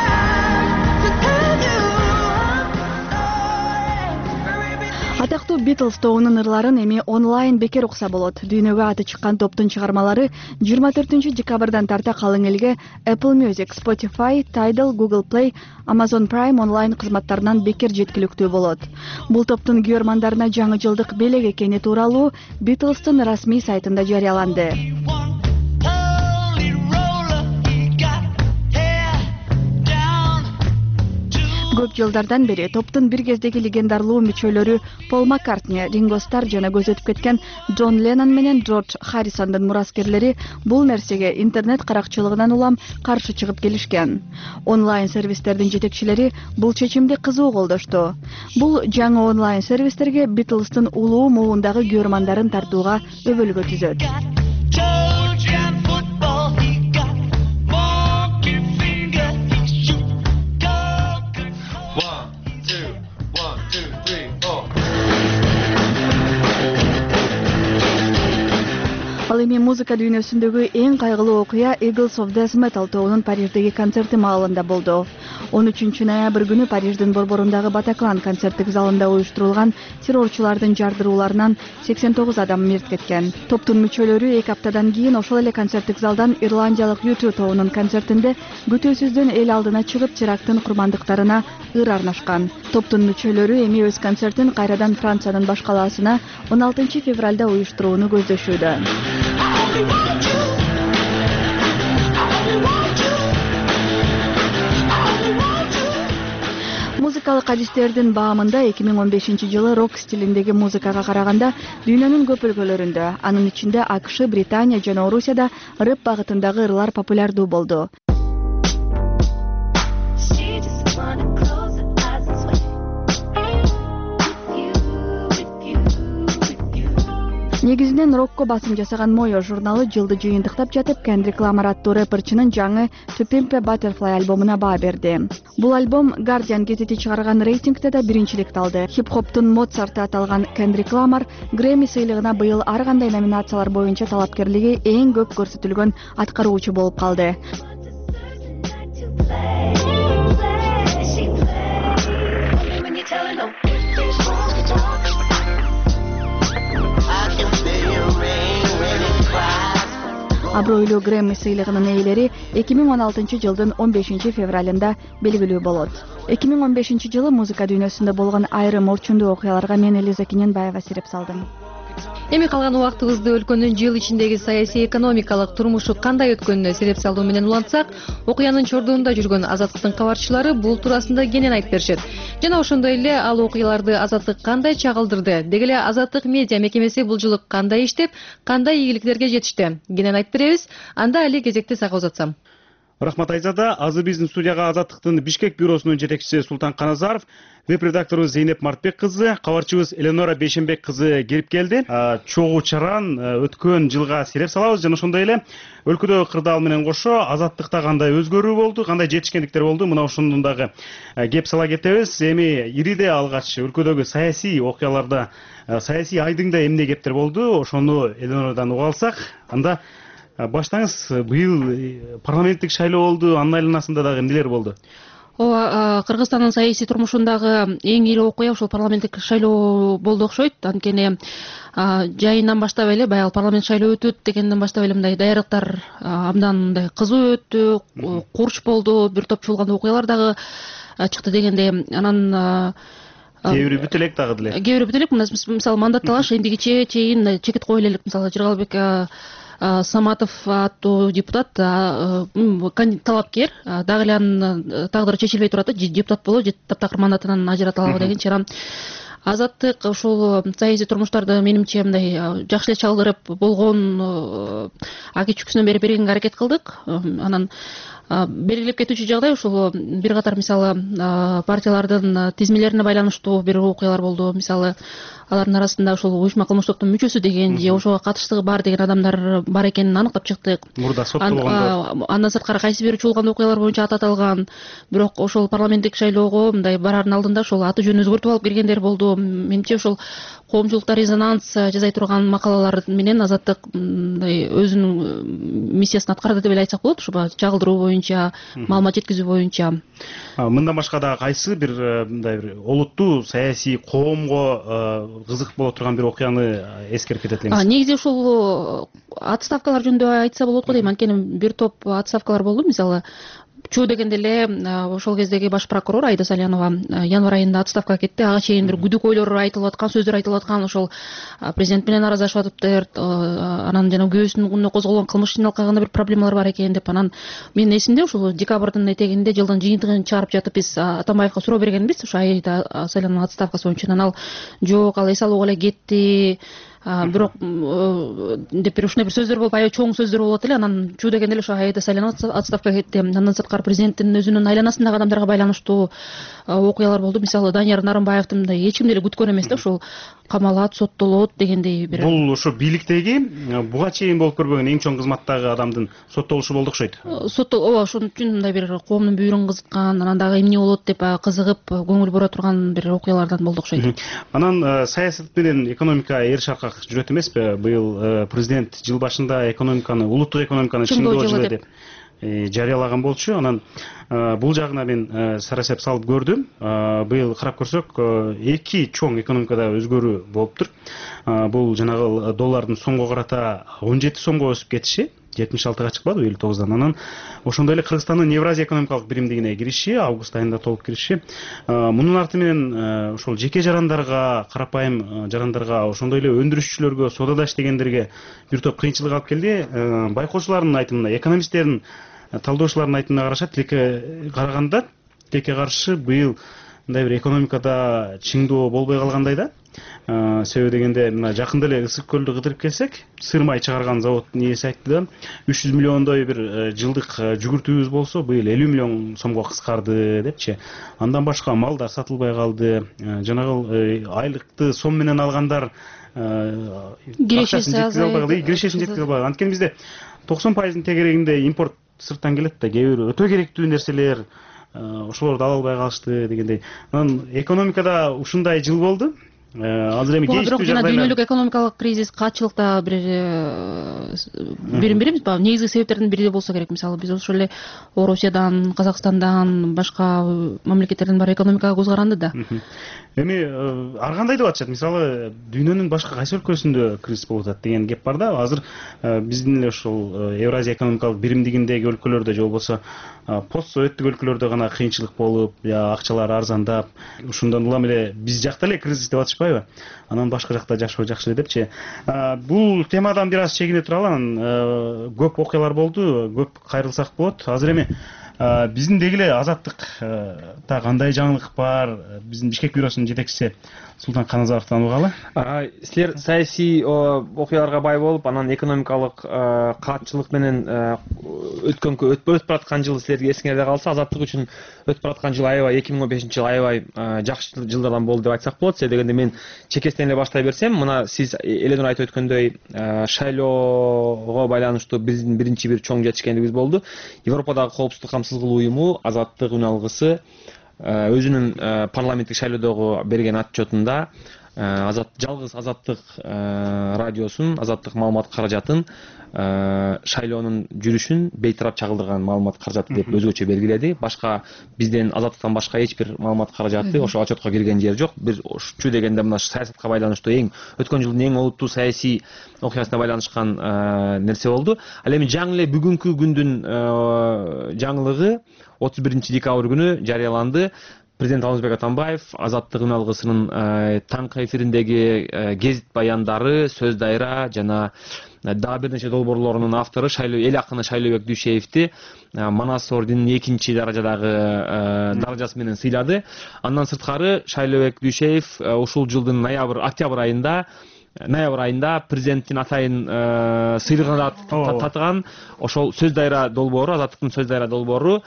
Атактуу Beatles Beatles тобунун ырларын эми онлайн бекер укса болот. Дүйнөгө аты чыккан топтун чыгармалары жыйырма төртүнчү декабрдан тарта калың элге Apple Music, Spotify, Tidal, Google Play, Amazon Prime онлайн кызматтарынан бекер жеткиликтүү болот. Бул топтун күйөрмандарына жаңы жылдык белек экени тууралуу Beatles'тын расмий сайтында жарыяланды. Көп жылдардан бери топтун бир кездеги легендарлуу мүчөлөрү Пол Маккартни, Ринго Стар жана көз өтүп кеткен Джон Леннон менен Джордж Харрисондун мураскерлери бул нерсеге интернет каракчылыгынан улам каршы чыгып келишкен. Онлайн сервистердин жетекчилери бул чечимди кызуу колдошту. Бул жаңы онлайн сервистерге Beatles'тын улуу муундагы күйөрмандарын тартууга өбөлгө түзөт. Ал эми музыка дүйнөсүндөгү эң кайгылуу окуя Eagles of Death Metal тобунун Париждеги концерти маалында болду. он үчүнчү ноябрь күнү Париждин борборундагы Батаклан концерттик залында уюштурулган террорчулардын жардырууларынан сексен тогуз адам мерт кеткен. Топтун мүчөлөрү эки аптадан кийин ошол эле концерттик залдан ирландиялык ю ту тобунун концертинде күтүүсүздөн эл алдына чыгып теракттын курмандыктарына ыр арнашкан. Топтун мүчөлөрү эми өз концертин кайрадан Франциянын баш калаасына он алтынчы февралда уюштурууну көздөшүүдө. Музыкалык адистердин баамында эки миң он бешинчи жылы рок стилиндеги музыкага караганда дүйнөнүн көп өлкөлөрүндө, анын ичинде АКШ, Британия жана Орусияда рэп багытындагы ырлар популярдуу болду. Негизинен рокко басым жасаган Moyo журналы жылды жыйынтыктап жатып, Kendrick Lamar аттуу рэперчинин жаңы To Pimp a Butterfly альбомуна баа берди. Бул альбом Guardian газети чыгарган рейтингде да биринчиликти алды. Хип-хоптун Моцарты аталган Kendrick Lamar Grammy сыйлыгына быйыл ар кандай номинациялар боюнча талапкерлиги эң көп көрсөтүлгөн аткаруучу болуп калды. Абройлуу Грэмми сыйлыгынын ээлери эки миң он алтынчы жылдын он бешинчи февралында белгилүү болот. эки миң он бешинчи жылы музыка дүйнөсүндө болгон айрым орчундуу окуяларга мен Элиза Кененбаева сирип салдым. Эми калган убактыбызды өлкөнүн жыл ичиндеги саясий экономикалык турмушу кандай өткөнүнө сирип салуу менен улантсак, окуянын чордуунда жүргөн Азаттыктын кабарчылары бул туурасында кенен айтып беришет. Жана ошондой эле ал окуяларды Азаттык кандай чагылдырды, деги эле Азаттык медиа мекемеси бул жылы кандай иштеп, кандай ийгиликтерге жетишти, кенен айтып беребиз. Анда али кезекти сага узатсам. Рахмат Айзада. Азыр биздин студияга Азаттыктын Бишкек бюросунун жетекчиси Султан Каназаров, веб-редактору Зейнеп Мартбек кызы, кабарчыбыз Эленора Бейшенбек кызы келип келди. Чогуу чаран өткөн жылга сирип салабыз жана ошондой эле өлкөдөгү кырдаал менен кошо Азаттыкта кандай өзгөрүү болду, кандай жетишкендиктер болду, мына ошондон дагы кеп сала кетебиз. Эми ириде алгач өлкөдөгү саясий окуяларда, саясий айдыңда эмне кептер болду, ошону Эленорадан уга алсак, анда баштаңыз. Быйыл парламенттик шайлоо болду, анын айланасында дагы эмнелер болду? Ооба, Кыргызстандын саясий турмушундагы эң ири окуя ушул парламенттик шайлоо болду окшойт. Анткени жайынан баштап эле баягы парламент шайлоо өтөт дегенден баштап эле мындай даярдыктар абдан мындай кызуу өттү, курч болду, бир топ чуулган окуялар дагы чыкты дегендей. Анан кээ бири бүт элек дагы деле. Кээ бири бүт элек, мисалы мандат талаш эндигиче чейин чекит кое элек. Мисалы Жыргалбек Саматов аттуу депутат талапкер, дагы эле анын тагдыры чечилбей турат, депутат болот же таптакыр мандатынан ажырата алабы деген чарам. Азаттык ушул саясий турмуштарды менимче мындай жакшы эле чалдырып болгон аки чүкүсүнөн бери бергенге аракет кылдык. Анан белгилеп кетүүчү жагдай ушул бир катар мисалы партиялардын тизмелерине байланыштуу бир окуялар болду. Мисалы алардын арасында ушул уюшма кылмыш топтун мүчөсү деген же ошого катыштыгы бар деген адамдар бар экенин аныктап чыктык. Мурда соттолгондор. Андан сырткары кайсы бир чуулган окуялар боюнча аты аталган. Бирок ошол парламенттик шайлоого мындай барардын алдында ошол аты жөнүн өзгөртүп алып келгендер болду. менимче ошол коомчулукта резонанс жасай турган макалалар менен Азаттык мындай өзүнүн миссиясын аткарды деп эле айтсак болот, ушу чагылдыруу боюнча, маалымат жеткизүү боюнча. Мындан башка да кайсы бир мындай бир олуттуу саясий коомго кызык боло турган бир окуяны эскерип кетет элеңиз? Негизи ушул отставкалар жөнүндө айтса болот го дейм. Анткени бир топ отставкалар болду. Мисалы, чуу дегенде эле ошол кездеги баш прокурор Аида Салянова январь айында отставкага кетти. Ага чейин бир күдүкөйлөр айтылып аткан, сөздөр айтылып аткан, ошол президент менен араздашып атыптыр, анан жана күйөөсүнүн козголгон кылмыш ишин алкагында бир проблемалар бар экен деп. Анан менин эсимде ушул декабрдын этегинде жылдын жыйынтыгын чыгарып жатып биз Атамбаевга суроо бергенбиз, ошо Аида Салянованын отставкасы боюнча. Анан ал жок, ал эс алууга эле кетти, бирок деп бир ушундай бир сөздөр болуп, аябай чоң сөздөр болуп эле. Анан чуу дегенде эле ошо Аида Салянова отставкага кетти. Андан сырткары президенттин өзүнүн айланасындагы адамдарга байланыштуу окуялар болду. Мисалы, Данияр Нарымбаевдин мындай эч ким деле күткөн эмес да, ушул камалат, соттолот дегендей бир. Бул ошо бийликтеги буга чейин болуп көрбөгөн эң чоң кызматтагы адамдын соттолушу болду окшойт. Сотто, ооба, ошон үчүн мындай бир коомдун бүйүрүн кызыткан, анан дагы эмне болот деп кызыгып көңүл бура турган бир окуялардан болду окшойт. Анан саясат менен экономика эр шаркак жүрөт эмеспи? Быйыл президент жыл башында экономиканы, улуттук экономиканы чыңдоо жылы деп жарыялаган болчу. Анан бул жагына мен сарасап салып көрдүм. Быйыл карап көрсөк, эки чоң экономикада өзгөрүү болуптур. Бул жанагы доллардын сомго карата он жети сомго өсүп кетиши, жетимиш алтыга чыкпады, элүү тогуздан. Анан ошондой эле Кыргызстандын Евразия экономикалык биримдигине кириши, август айында толук кириши. Мунун арты менен ошол жеке жарандарга, карапайым жарандарга, ошондой эле өндүрүшчүлөргө, соодадаш дегендерге бир топ кыйынчылык алып келди. Байкоочулардын айтымына, экономисттердин, талдоочулардын айтымына караша, тилекке караганда, тилекке каршы быйыл мындай бир экономикада чыңдоо болбой калгандай да. Себеби дегенде, мына жакында эле Ысык көлдү кыдырып келсек, сыр май чыгарган заводдун ээси айтты да, үч жүз миллиондой бир жылдык жүгүртүүбүз болсо, быйыл элүү миллион сомго кыскарды депчи. Андан башка малдар сатылбай калды. Жанагы айлыкты сом менен алгандар кирешесин жеткизе албай, кирешесин жеткизе албай. Анткени бизде токсон пайыздын тегерегинде импорт сырттан келет да, кээ бир өтө керектүү нерселер ошолорду ала албай калышты дегендей. Анан экономикада ушундай жыл болду. Азыр эми кейиштүү жагдайлар. Дүйнөлүк экономикалык кризис катчылыкта бир берин беребиз ба? Негизги себептердин бири болсо керек. Мисалы, биз ошол эле Орусиядан, Казакстандан, башка мамлекеттерден бар экономикага көз каранды да. Эми ар кандай деп атышат? Мисалы, дүйнөнүн башка кайсы өлкөсүндө кризис болуп атат деген кеп бар да. Азыр биздин эле ошол Евразия экономикалык биримдигиндеги өлкөлөрдө же болбосо постсоветтик өлкөлөрдө гана кыйынчылык болуп, я акчалар арзандап, ушундан улам эле биз жакта эле кризис деп атышпайбы? Анан башка жакта жашоо жакшы эле депчи. Бул темадан бир аз чегине туралы, анан көп окуялар болду, көп кайрылсак болот. Азыр эми биздиндеги эле Азаттыкта кандай жаңылык бар? Биздин Бишкек бюросунун жетекчиси Султан Каназаровдон угалы. Силер саясий окуяларга бай болуп, анан экономикалык катчылык менен өткөн өтүп бараткан жыл силерге эсиңерде калса, Азаттык үчүн өтүп бараткан жыл аябай эки миң он бешинчи жыл аябай жакшы жылдардан болду деп айтсак болот. Себеби дегенде мен чекестен эле баштай берсем, мына сиз эле айтып өткөндөй шайлоого байланыштуу биздин биринчи бир чоң жетишкендигибиз болду. Европадагы коопсуздук камсыз кылуу уюму Азаттык үн алгысы өзүнүн парламенттик шайлоодогу берген отчетунда Азат жалгыз Азаттык радиосун, Азаттык маалымат каражатын шайлоонун жүрүшүн бейтарап чагылдырган маалымат каражаты деп өзгөчө белгиледи. Башка бизден Азаттыктан башка эч бир маалымат каражаты ошо отчетко кирген жери жок. Бир чуу дегенде мына саясатка байланыштуу эң өткөн жылдын эң олуттуу саясий окуясына байланышкан нерсе болду. Ал эми жаңы эле бүгүнкү күндүн жаңылыгы отуз биринчи декабрь күнү жарыяланды. Президент Алмазбек Атамбаев Азаттык үн алгысынын таңкы эфириндеги гезит баяндары, сөз дайра жана дагы бир нече долбоорлорунун автору шайлоо эл акыны Шайлообек Дүйшеевди Манас орденинин экинчи даражадагы даражасы менен сыйлады. Андан сырткары Шайлообек Дүйшеев ушул жылдын ноябрь октябрь айында ноябрь айында президенттин атайын сыйлыгын татыган ошол сөз дайра долбоору, Азаттыктын сөз дайра долбоору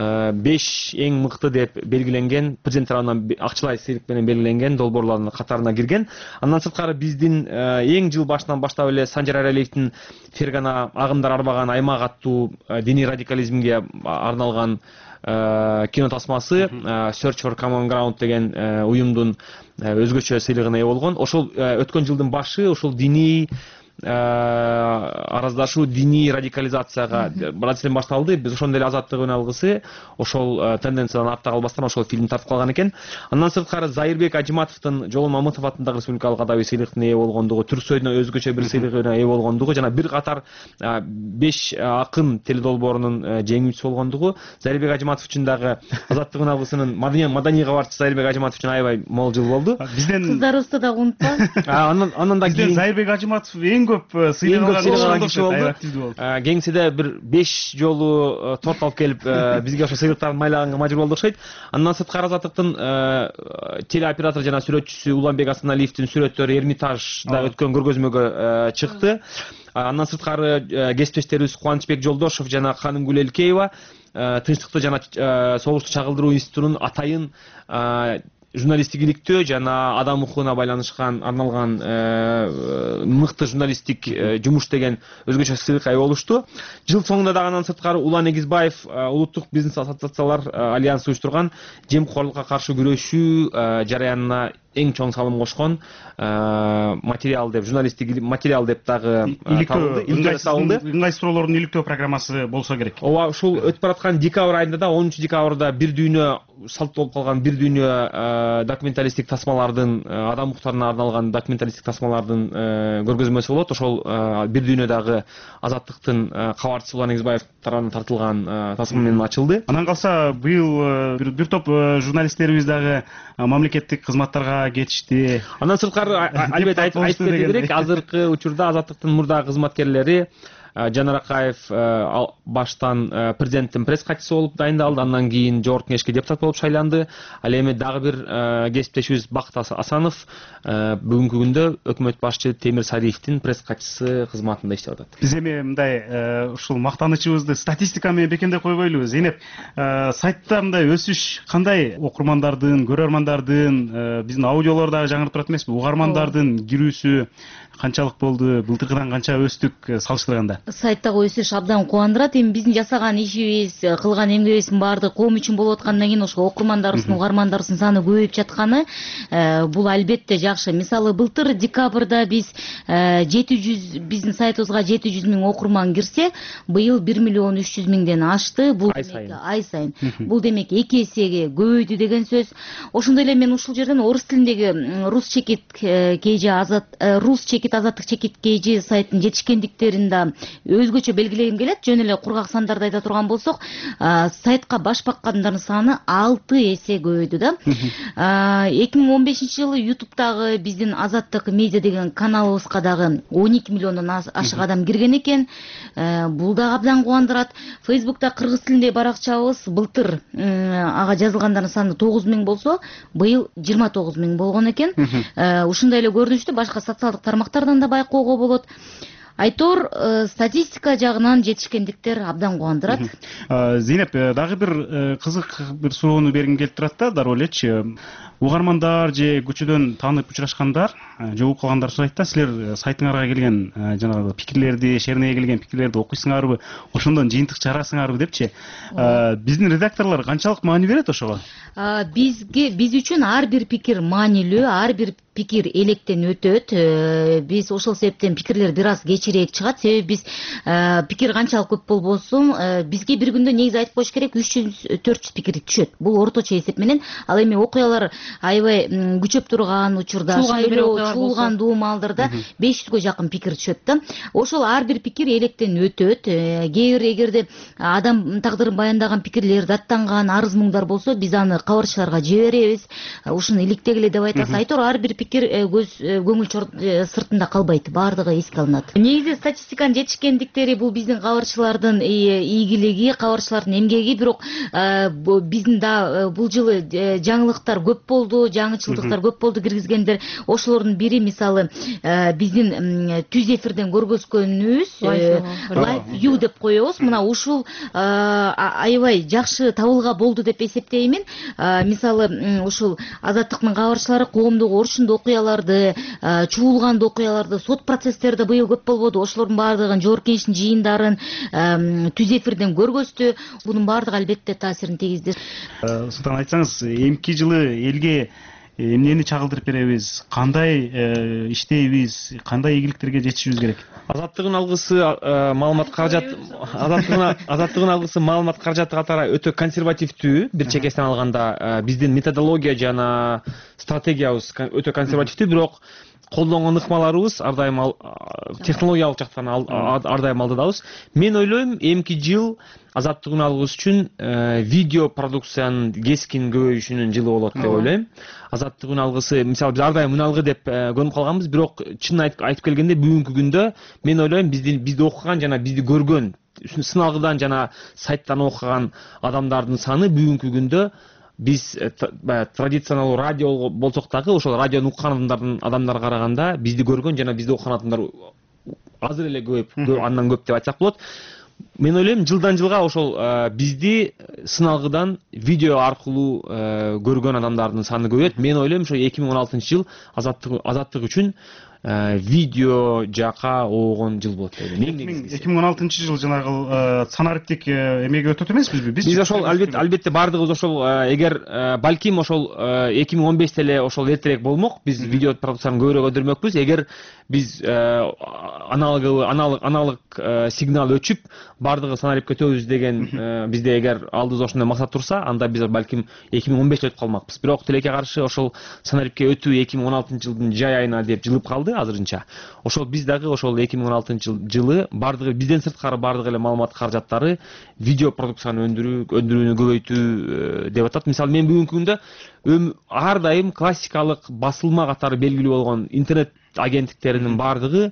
беш эң мыкты деп белгиленген, президент тарабынан акчалай сыйлык менен белгиленген долбоорлордун катарына кирген. Андан сырткары биздин эң жыл башынан баштап эле Санжар Айралиевдин Фергана агымдар арбаган аймак аттуу диний радикализмге арналган кино тасмасы Search for Common Ground деген уюмдун өзгөчө сыйлыгына ээ болгон. Ошол өткөн жылдын башы ошол диний араздашуу, диний радикализацияга бираз эле башталды. Биз ошондой эле азаттык үн алгысы ошол тенденциядан артта калбастан ошол фильм тартып калган экен. Андан сырткары Зайырбек Ажыматовдун Жолон Мамытов атындагы республикалык адабий сыйлыктын ээ болгондугу, Түрксойдун өзгөчө бир сыйлыгына ээ болгондугу жана бир катар беш акын теледолбоорунун жеңүүчүсү болгондугу, Зайырбек Ажыматов үчүн дагы азаттык үн алгысынын маданий кабарчысы Зайырбек Ажыматов үчүн аябай мол жыл болду. Бизден кыздарыбызды да унутпа. Анан андан да кийин Зайырбек Ажыматов эң көп сыйлыган киши болду. Кеңседе бир беш жолу торт алып келип бизге ошо сыйлыктарын майлаганга мажбур болду окшойт. Андан сырткары азаттыктын телеоператор жана сүрөтчүсү Уланбек Асаналиевдин сүрөттөрү Эрмитажда өткөн көргөзмөгө чыкты. Андан сырткары кесиптештерибиз Кубанычбек Жолдошов жана Канымгүл Элкеева тынчтыкты жана согушту чагылдыруу институтунун атайын журналисттик иликтөө жана адам укугуна байланышкан арналган мыкты журналисттик жумуш деген өзгөчө сыйлыкка ээ болушту. Жыл соңунда дагы андан сырткары Улан Эгизбаев улуттук бизнес ассоциациялар альянсы уюштурган жемкорлукка каршы күрөшүү жараянына эң чоң салым кошкон материал деп, журналисттик материал деп дагы табылды. Ыңгайсыз суроолордун иликтөө программасы болсо керек. Ооба, ушул өтүп бараткан декабрь айында да онунчу декабрда бир дүйнө салт болуп калган бир дүйнө документалисттик тасмалардын, адам укуктарына арналган документалисттик тасмалардын көргөзмөсү болот. Ошол бир дүйнөдөгү азаттыктын кабарчысы Улан Эгизбаев тарабынан тартылган тасма менен ачылды. Анан калса быйыл бир топ журналисттерибиз дагы мамлекеттик кызматтарга кетишти. Андан сырткары албетте айтып кетүү керек, азыркы учурда азаттыктын мурдагы кызматкерлери Жан Аракаев баштан президенттин пресс катчысы болуп дайындалды, андан кийин жогорку кеңешке депутат болуп шайланды. Ал эми дагы бир кесиптешибиз Бакыт Асанов бүгүнкү күндө өкмөт башчы Темир Сариевдин пресс катчысы кызматында иштеп атат. Биз эми мындай ушул мактанычыбызды статистика менен бекемдеп койбойлубу? Зейнеп, сайтта мындай өсүш кандай? Окурмандардын, көрөрмандардын, биздин аудиолор дагы жаңырып турат эмеспи? Угармандардын кирүүсү канчалык болду? Былтыркыдан канча өстүк салыштырганда? Сайттагы өсүш абдан кубандырат. Эми биздин жасаган ишибиз, кылган эмгегибиздин баардыгы коом үчүн болуп аткандан кийин ошо окурмандарыбыздын, угармандарыбыздын саны көбөйүп жатканы бул албетте жакшы. Мисалы, былтыр декабрда биз жети жүз биздин сайтыбызга жети жүз миң окурман кирсе, быйыл бир миллион үч жүз миңден ашты. Бул ай сайын. Бул демек эки эсеге көбөйдү деген сөз. Ошондой эле мен ушул жерден орус тилиндеги рус чекит kg азат рус чекит азаттык чекит kg сайттын жетишкендиктерин да өзгөчө белгилегим келет. Жөн эле кургак сандарды айта турган болсок, сайтка баш баккандардын саны алты эсе көбөйдү да. эки миң он бешинчи жылы ютубтагы биздин Азаттык медиа деген каналыбызга дагы он эки миллиондон ашык адам кирген экен. Бул дагы абдан кубандырат. Фейсбукта кыргыз тилиндеги баракчабыз былтыр ага жазылгандардын саны тогуз миң болсо, быйыл жыйырма тогуз миң болгон экен. Ушундай эле көрүнүштү башка социалдык тармактардан да байкоого болот. Айтор, статистика жагынан жетишкендиктер абдан кубандырат. Зейнеп, дагы бир кызык бир суроону бергим келип турат да, дароо элечи. Угармандар же көчөдөн таанып учурашкандар, жогуп калгандар сурайт да, силер сайтыңарга келген жанагы пикирлерди, шеринеге келген пикирлерди окуйсуңарбы, ошондон жыйынтык чыгарасыңарбы депчи. Биздин редакторлор канчалык маани берет ошого? Бизге биз үчүн ар бир пикир маанилүү, ар бир пикир электен өтөт. Биз ошол себептен пикирлер бир аз кечирээк чыгат. Себеби биз пикир канчалык көп болбосун, бизге бир күндө негизи айтып коюш керек үч жүз төрт жүз пикир түшөт. Бул орточо эсеп менен. Ал эми окуялар аябай күчөп турган учурда, чуулган дуумалдарда беш жүзгө жакын пикир түшөт да. Ошол ар бир пикир электен өтөт. Кээ бир эгерде адам тагдырын баяндаган пикирлер, даттанган арыз муңдар болсо, биз аны кабарчыларга жиберебиз. Ушуну иликтегиле деп айтасыз. Айтор ар бир пикир көз көңүл сыртында калбайт, баардыгы эске алынат. Негизи статистиканын жетишкендиктери бул биздин кабарчылардын ийгилиги, кабарчылардын эмгеги, бирок биздин да бул жылы жаңылыктар көп болду, жаңычылдыктар көп болду киргизгендер. Ошолордун бири мисалы биздин түз эфирден көргөзгөнүбүз Live View деп коебуз. Мына ушул аябай жакшы табылга болду деп эсептеймин. Мисалы ушул азаттыктын кабарчылары коомдогу орчундуу окуяларды, чуулган окуяларды, сот процесстерди быйыл көп болуп болбоду, ошолордун баардыгын Жогорку Кеңештин жыйындарын түз эфирден көргөздү. Бунун баардыгы албетте таасирин тийгизди. Султан, айтсаңыз, эмки жылы элге эмнени чагылдырып беребиз, кандай иштейбиз, кандай ийгиликтерге жетишибиз керек? Азаттыгын алгысы маалымат каражат азаттыгын азаттыгын алгысы маалымат каражаты катары өтө консервативдүү. Бир чекесинен алганда биздин методология жана стратегиябыз өтө консервативдүү, бирок колдонгон ыкмаларыбыз ар дайым технологиялык жактан ар дайым алдыдабыз. Мен ойлойм, эмки жыл азаттыгын алгыс үчүн видео продукциянын кескин көбөйүшүнүн жылы болот деп ойлойм. Азаттыгын алгысы, мисалы биз ар дайым үналгы деп көрүнүп калганбыз, бирок чын айтып келгенде бүгүнкү күндө мен ойлойм, бизди бизди окуган жана бизди көргөн, сыналгыдан жана сайттан окуган адамдардын саны бүгүнкү күндө биз традиционалдуу радио болсок дагы ошол радиону уккан адамдардын адамдарга караганда бизди көргөн жана бизди окуган адамдар азыр эле көп, андан көп деп айтсак болот. Мен ойлойм, жылдан жылга ошол бизди сыналгыдан видео аркылуу көргөн адамдардын саны көбөйөт. Мен ойлойм, ошо эки миң он алтынчы жыл азаттык үчүн видео жака оогон жыл болот деп ойлойм. эки миң он алтынчы жыл жанагы санариптик эмеге өтөт эмеспизби? Биз ошол албетте албетте баардыгыбыз ошол, эгер балким ошол эки миң он беште эле ошол эртерээк болмок, биз видео продукцияны көбүрөөк өндүрмөкпүз. Эгер биз аналог аналог сигнал өчүп баардыгы санарипке өтөбүз деген бизде эгер алдыбызда ошондой максат турса, анда биз балким эки миң он беште өтүп калмакпыз. Бирок тилекке каршы ошол санарипке өтүү эки миң он алтынчы жылдын жай айына деп жылып калды азырынча. Ошол биз дагы ошол эки миң он алтынчы жылы баардыгы бизден сырткары баардык эле маалымат каражаттары видео продукцияны өндүрүү өндүрүүнү көбөйтүү деп атат. Мисалы, мен бүгүнкү күндө ар дайым классикалык басылма катары белгилүү болгон интернет агенттиктеринин баардыгы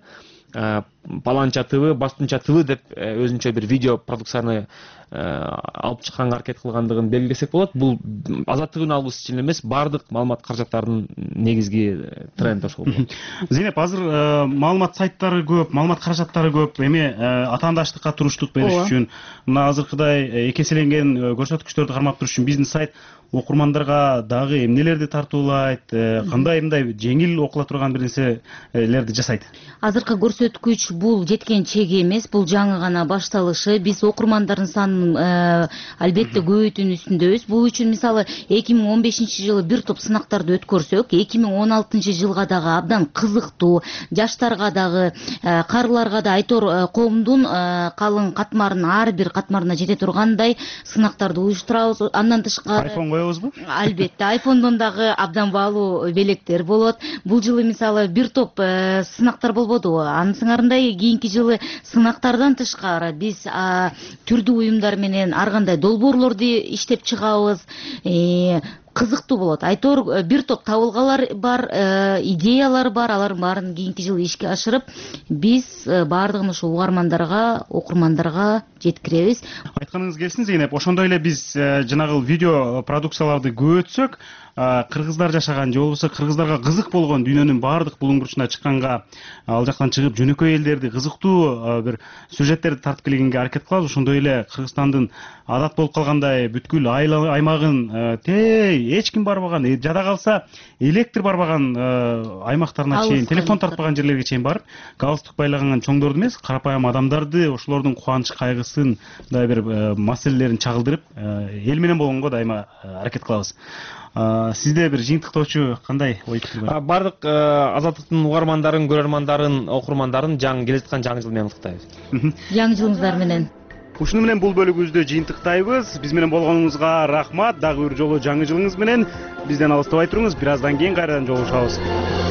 Паланча ТВ, Бастынча ТВ деп өзүнчө бир видео продукцияны алып чыкканга аракет кылгандыгын белгилесек болот. Бул азаттыгын алгыс үчүн эмес, баардык маалымат каражаттарынын негизги тренди ошол болот. Зейнеп, азыр маалымат сайттары көп, маалымат каражаттары көп, эми атаандаштыкка туруштук бериш үчүн, мына азыркыдай экеселенген көрсөткүчтөрдү кармап туруш үчүн биздин сайт окурмандарга дагы эмнелерди тартуулайт, кандай мындай жеңил окула турган бир нерселерди жасайт? Азыркы көрсөткүч бул жеткен чеги эмес, бул жаңы гана башталышы. Биз окурмандардын санын албетте көбөйтүүнүн үстүндөбүз. Бул үчүн мисалы эки миң он бешинчи жылы бир топ сынактарды өткөрсөк, эки миң он алтынчы жылга дагы абдан кызыктуу, жаштарга дагы, карыларга да айтор коомдун калың катмарынын ар бир катмарына жете тургандай сынактарды уюштурабыз. Андан тышкары айфон коебузбу? Албетте, айфондон дагы абдан баалуу белектер болот. Бул жылы мисалы бир топ сынактар болбоду. Анын сыңарындай кийинки жылы сынактардан тышкары биз түрдүү уюмдар менен ар кандай долбоорлорду иштеп чыгабыз. Кызыктуу болот. Айтор бир топ табылгалар бар, идеялар бар. Алардын баарын кийинки жылы ишке ашырып, биз баардыгын ошо угармандарга, окурмандарга жеткиребиз. Айтканыңыз келсин, Зейнеп. Ошондой эле биз жанагы видео продукцияларды көбөйтсөк, кыргыздар жашаган же болбосо кыргыздарга кызык болгон дүйнөнүн баардык булуңгурчуна чыкканга, ал жактан чыгып жөнөкөй элдерди, кызыктуу бир сюжеттерди тартып келгенге аракет кылабыз. Ошондой эле Кыргызстандын адат болуп калгандай бүткүл аймагын тей эч ким барбаган, жада калса электр барбаган аймактарына чейин, телефон тартпаган жерлерге чейин барып, галстук байлаган чоңдорду эмес, карапайым адамдарды, ошолордун кубаныч кайгысын, мындай бир маселелерин чагылдырып, эл менен болгонго дайыма аракет кылабыз. Сизде бир жыйынтыктоочу кандай ой пикир бар? Бардык азаттыктын угармандарын, көрөрмандарын, окурмандарын жаңы келе жаткан жаңы жыл менен куттуктайбыз. Жаңы жылыңыздар менен. Ушуну менен бул бөлүгүбүздү жыйынтыктайбыз. Биз менен болгонуңузга рахмат. Дагы бир жолу жаңы жылыңыз менен бизден алыстабай туруңуз. Бир аздан кийин кайрадан жолугушабыз.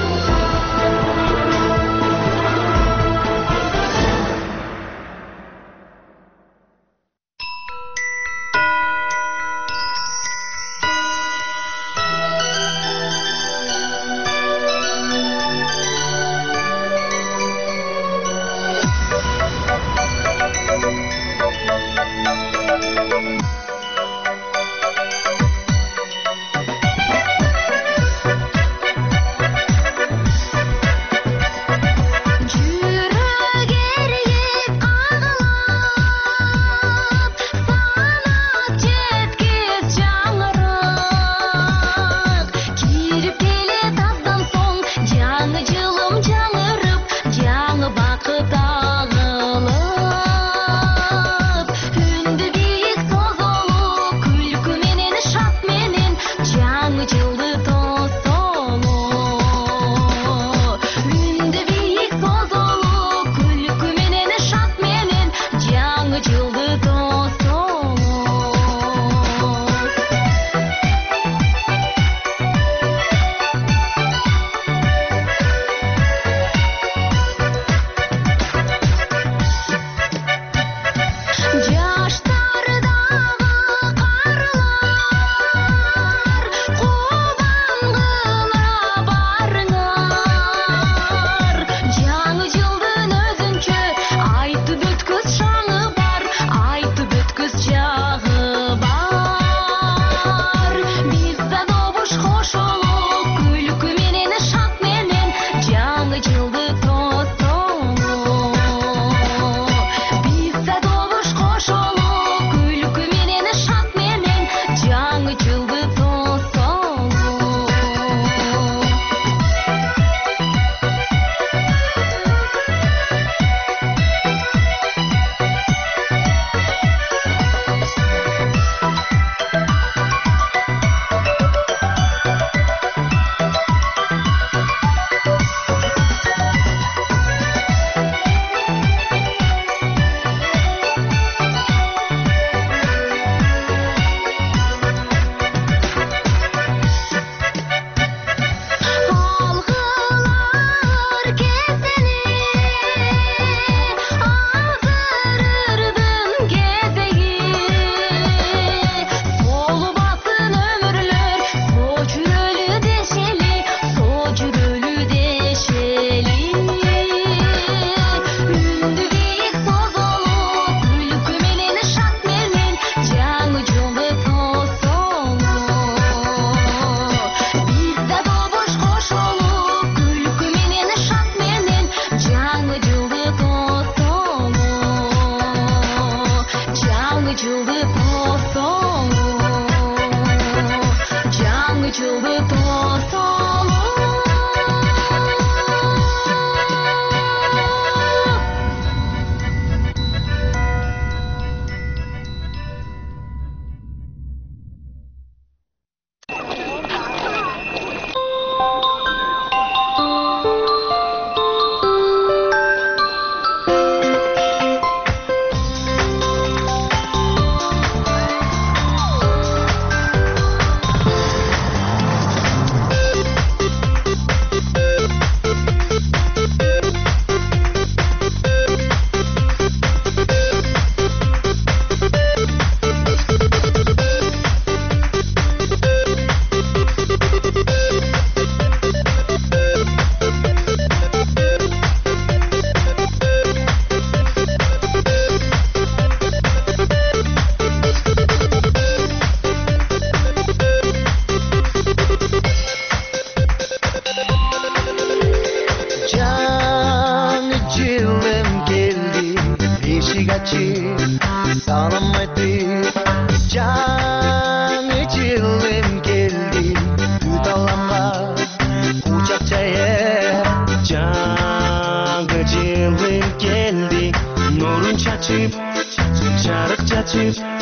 ачып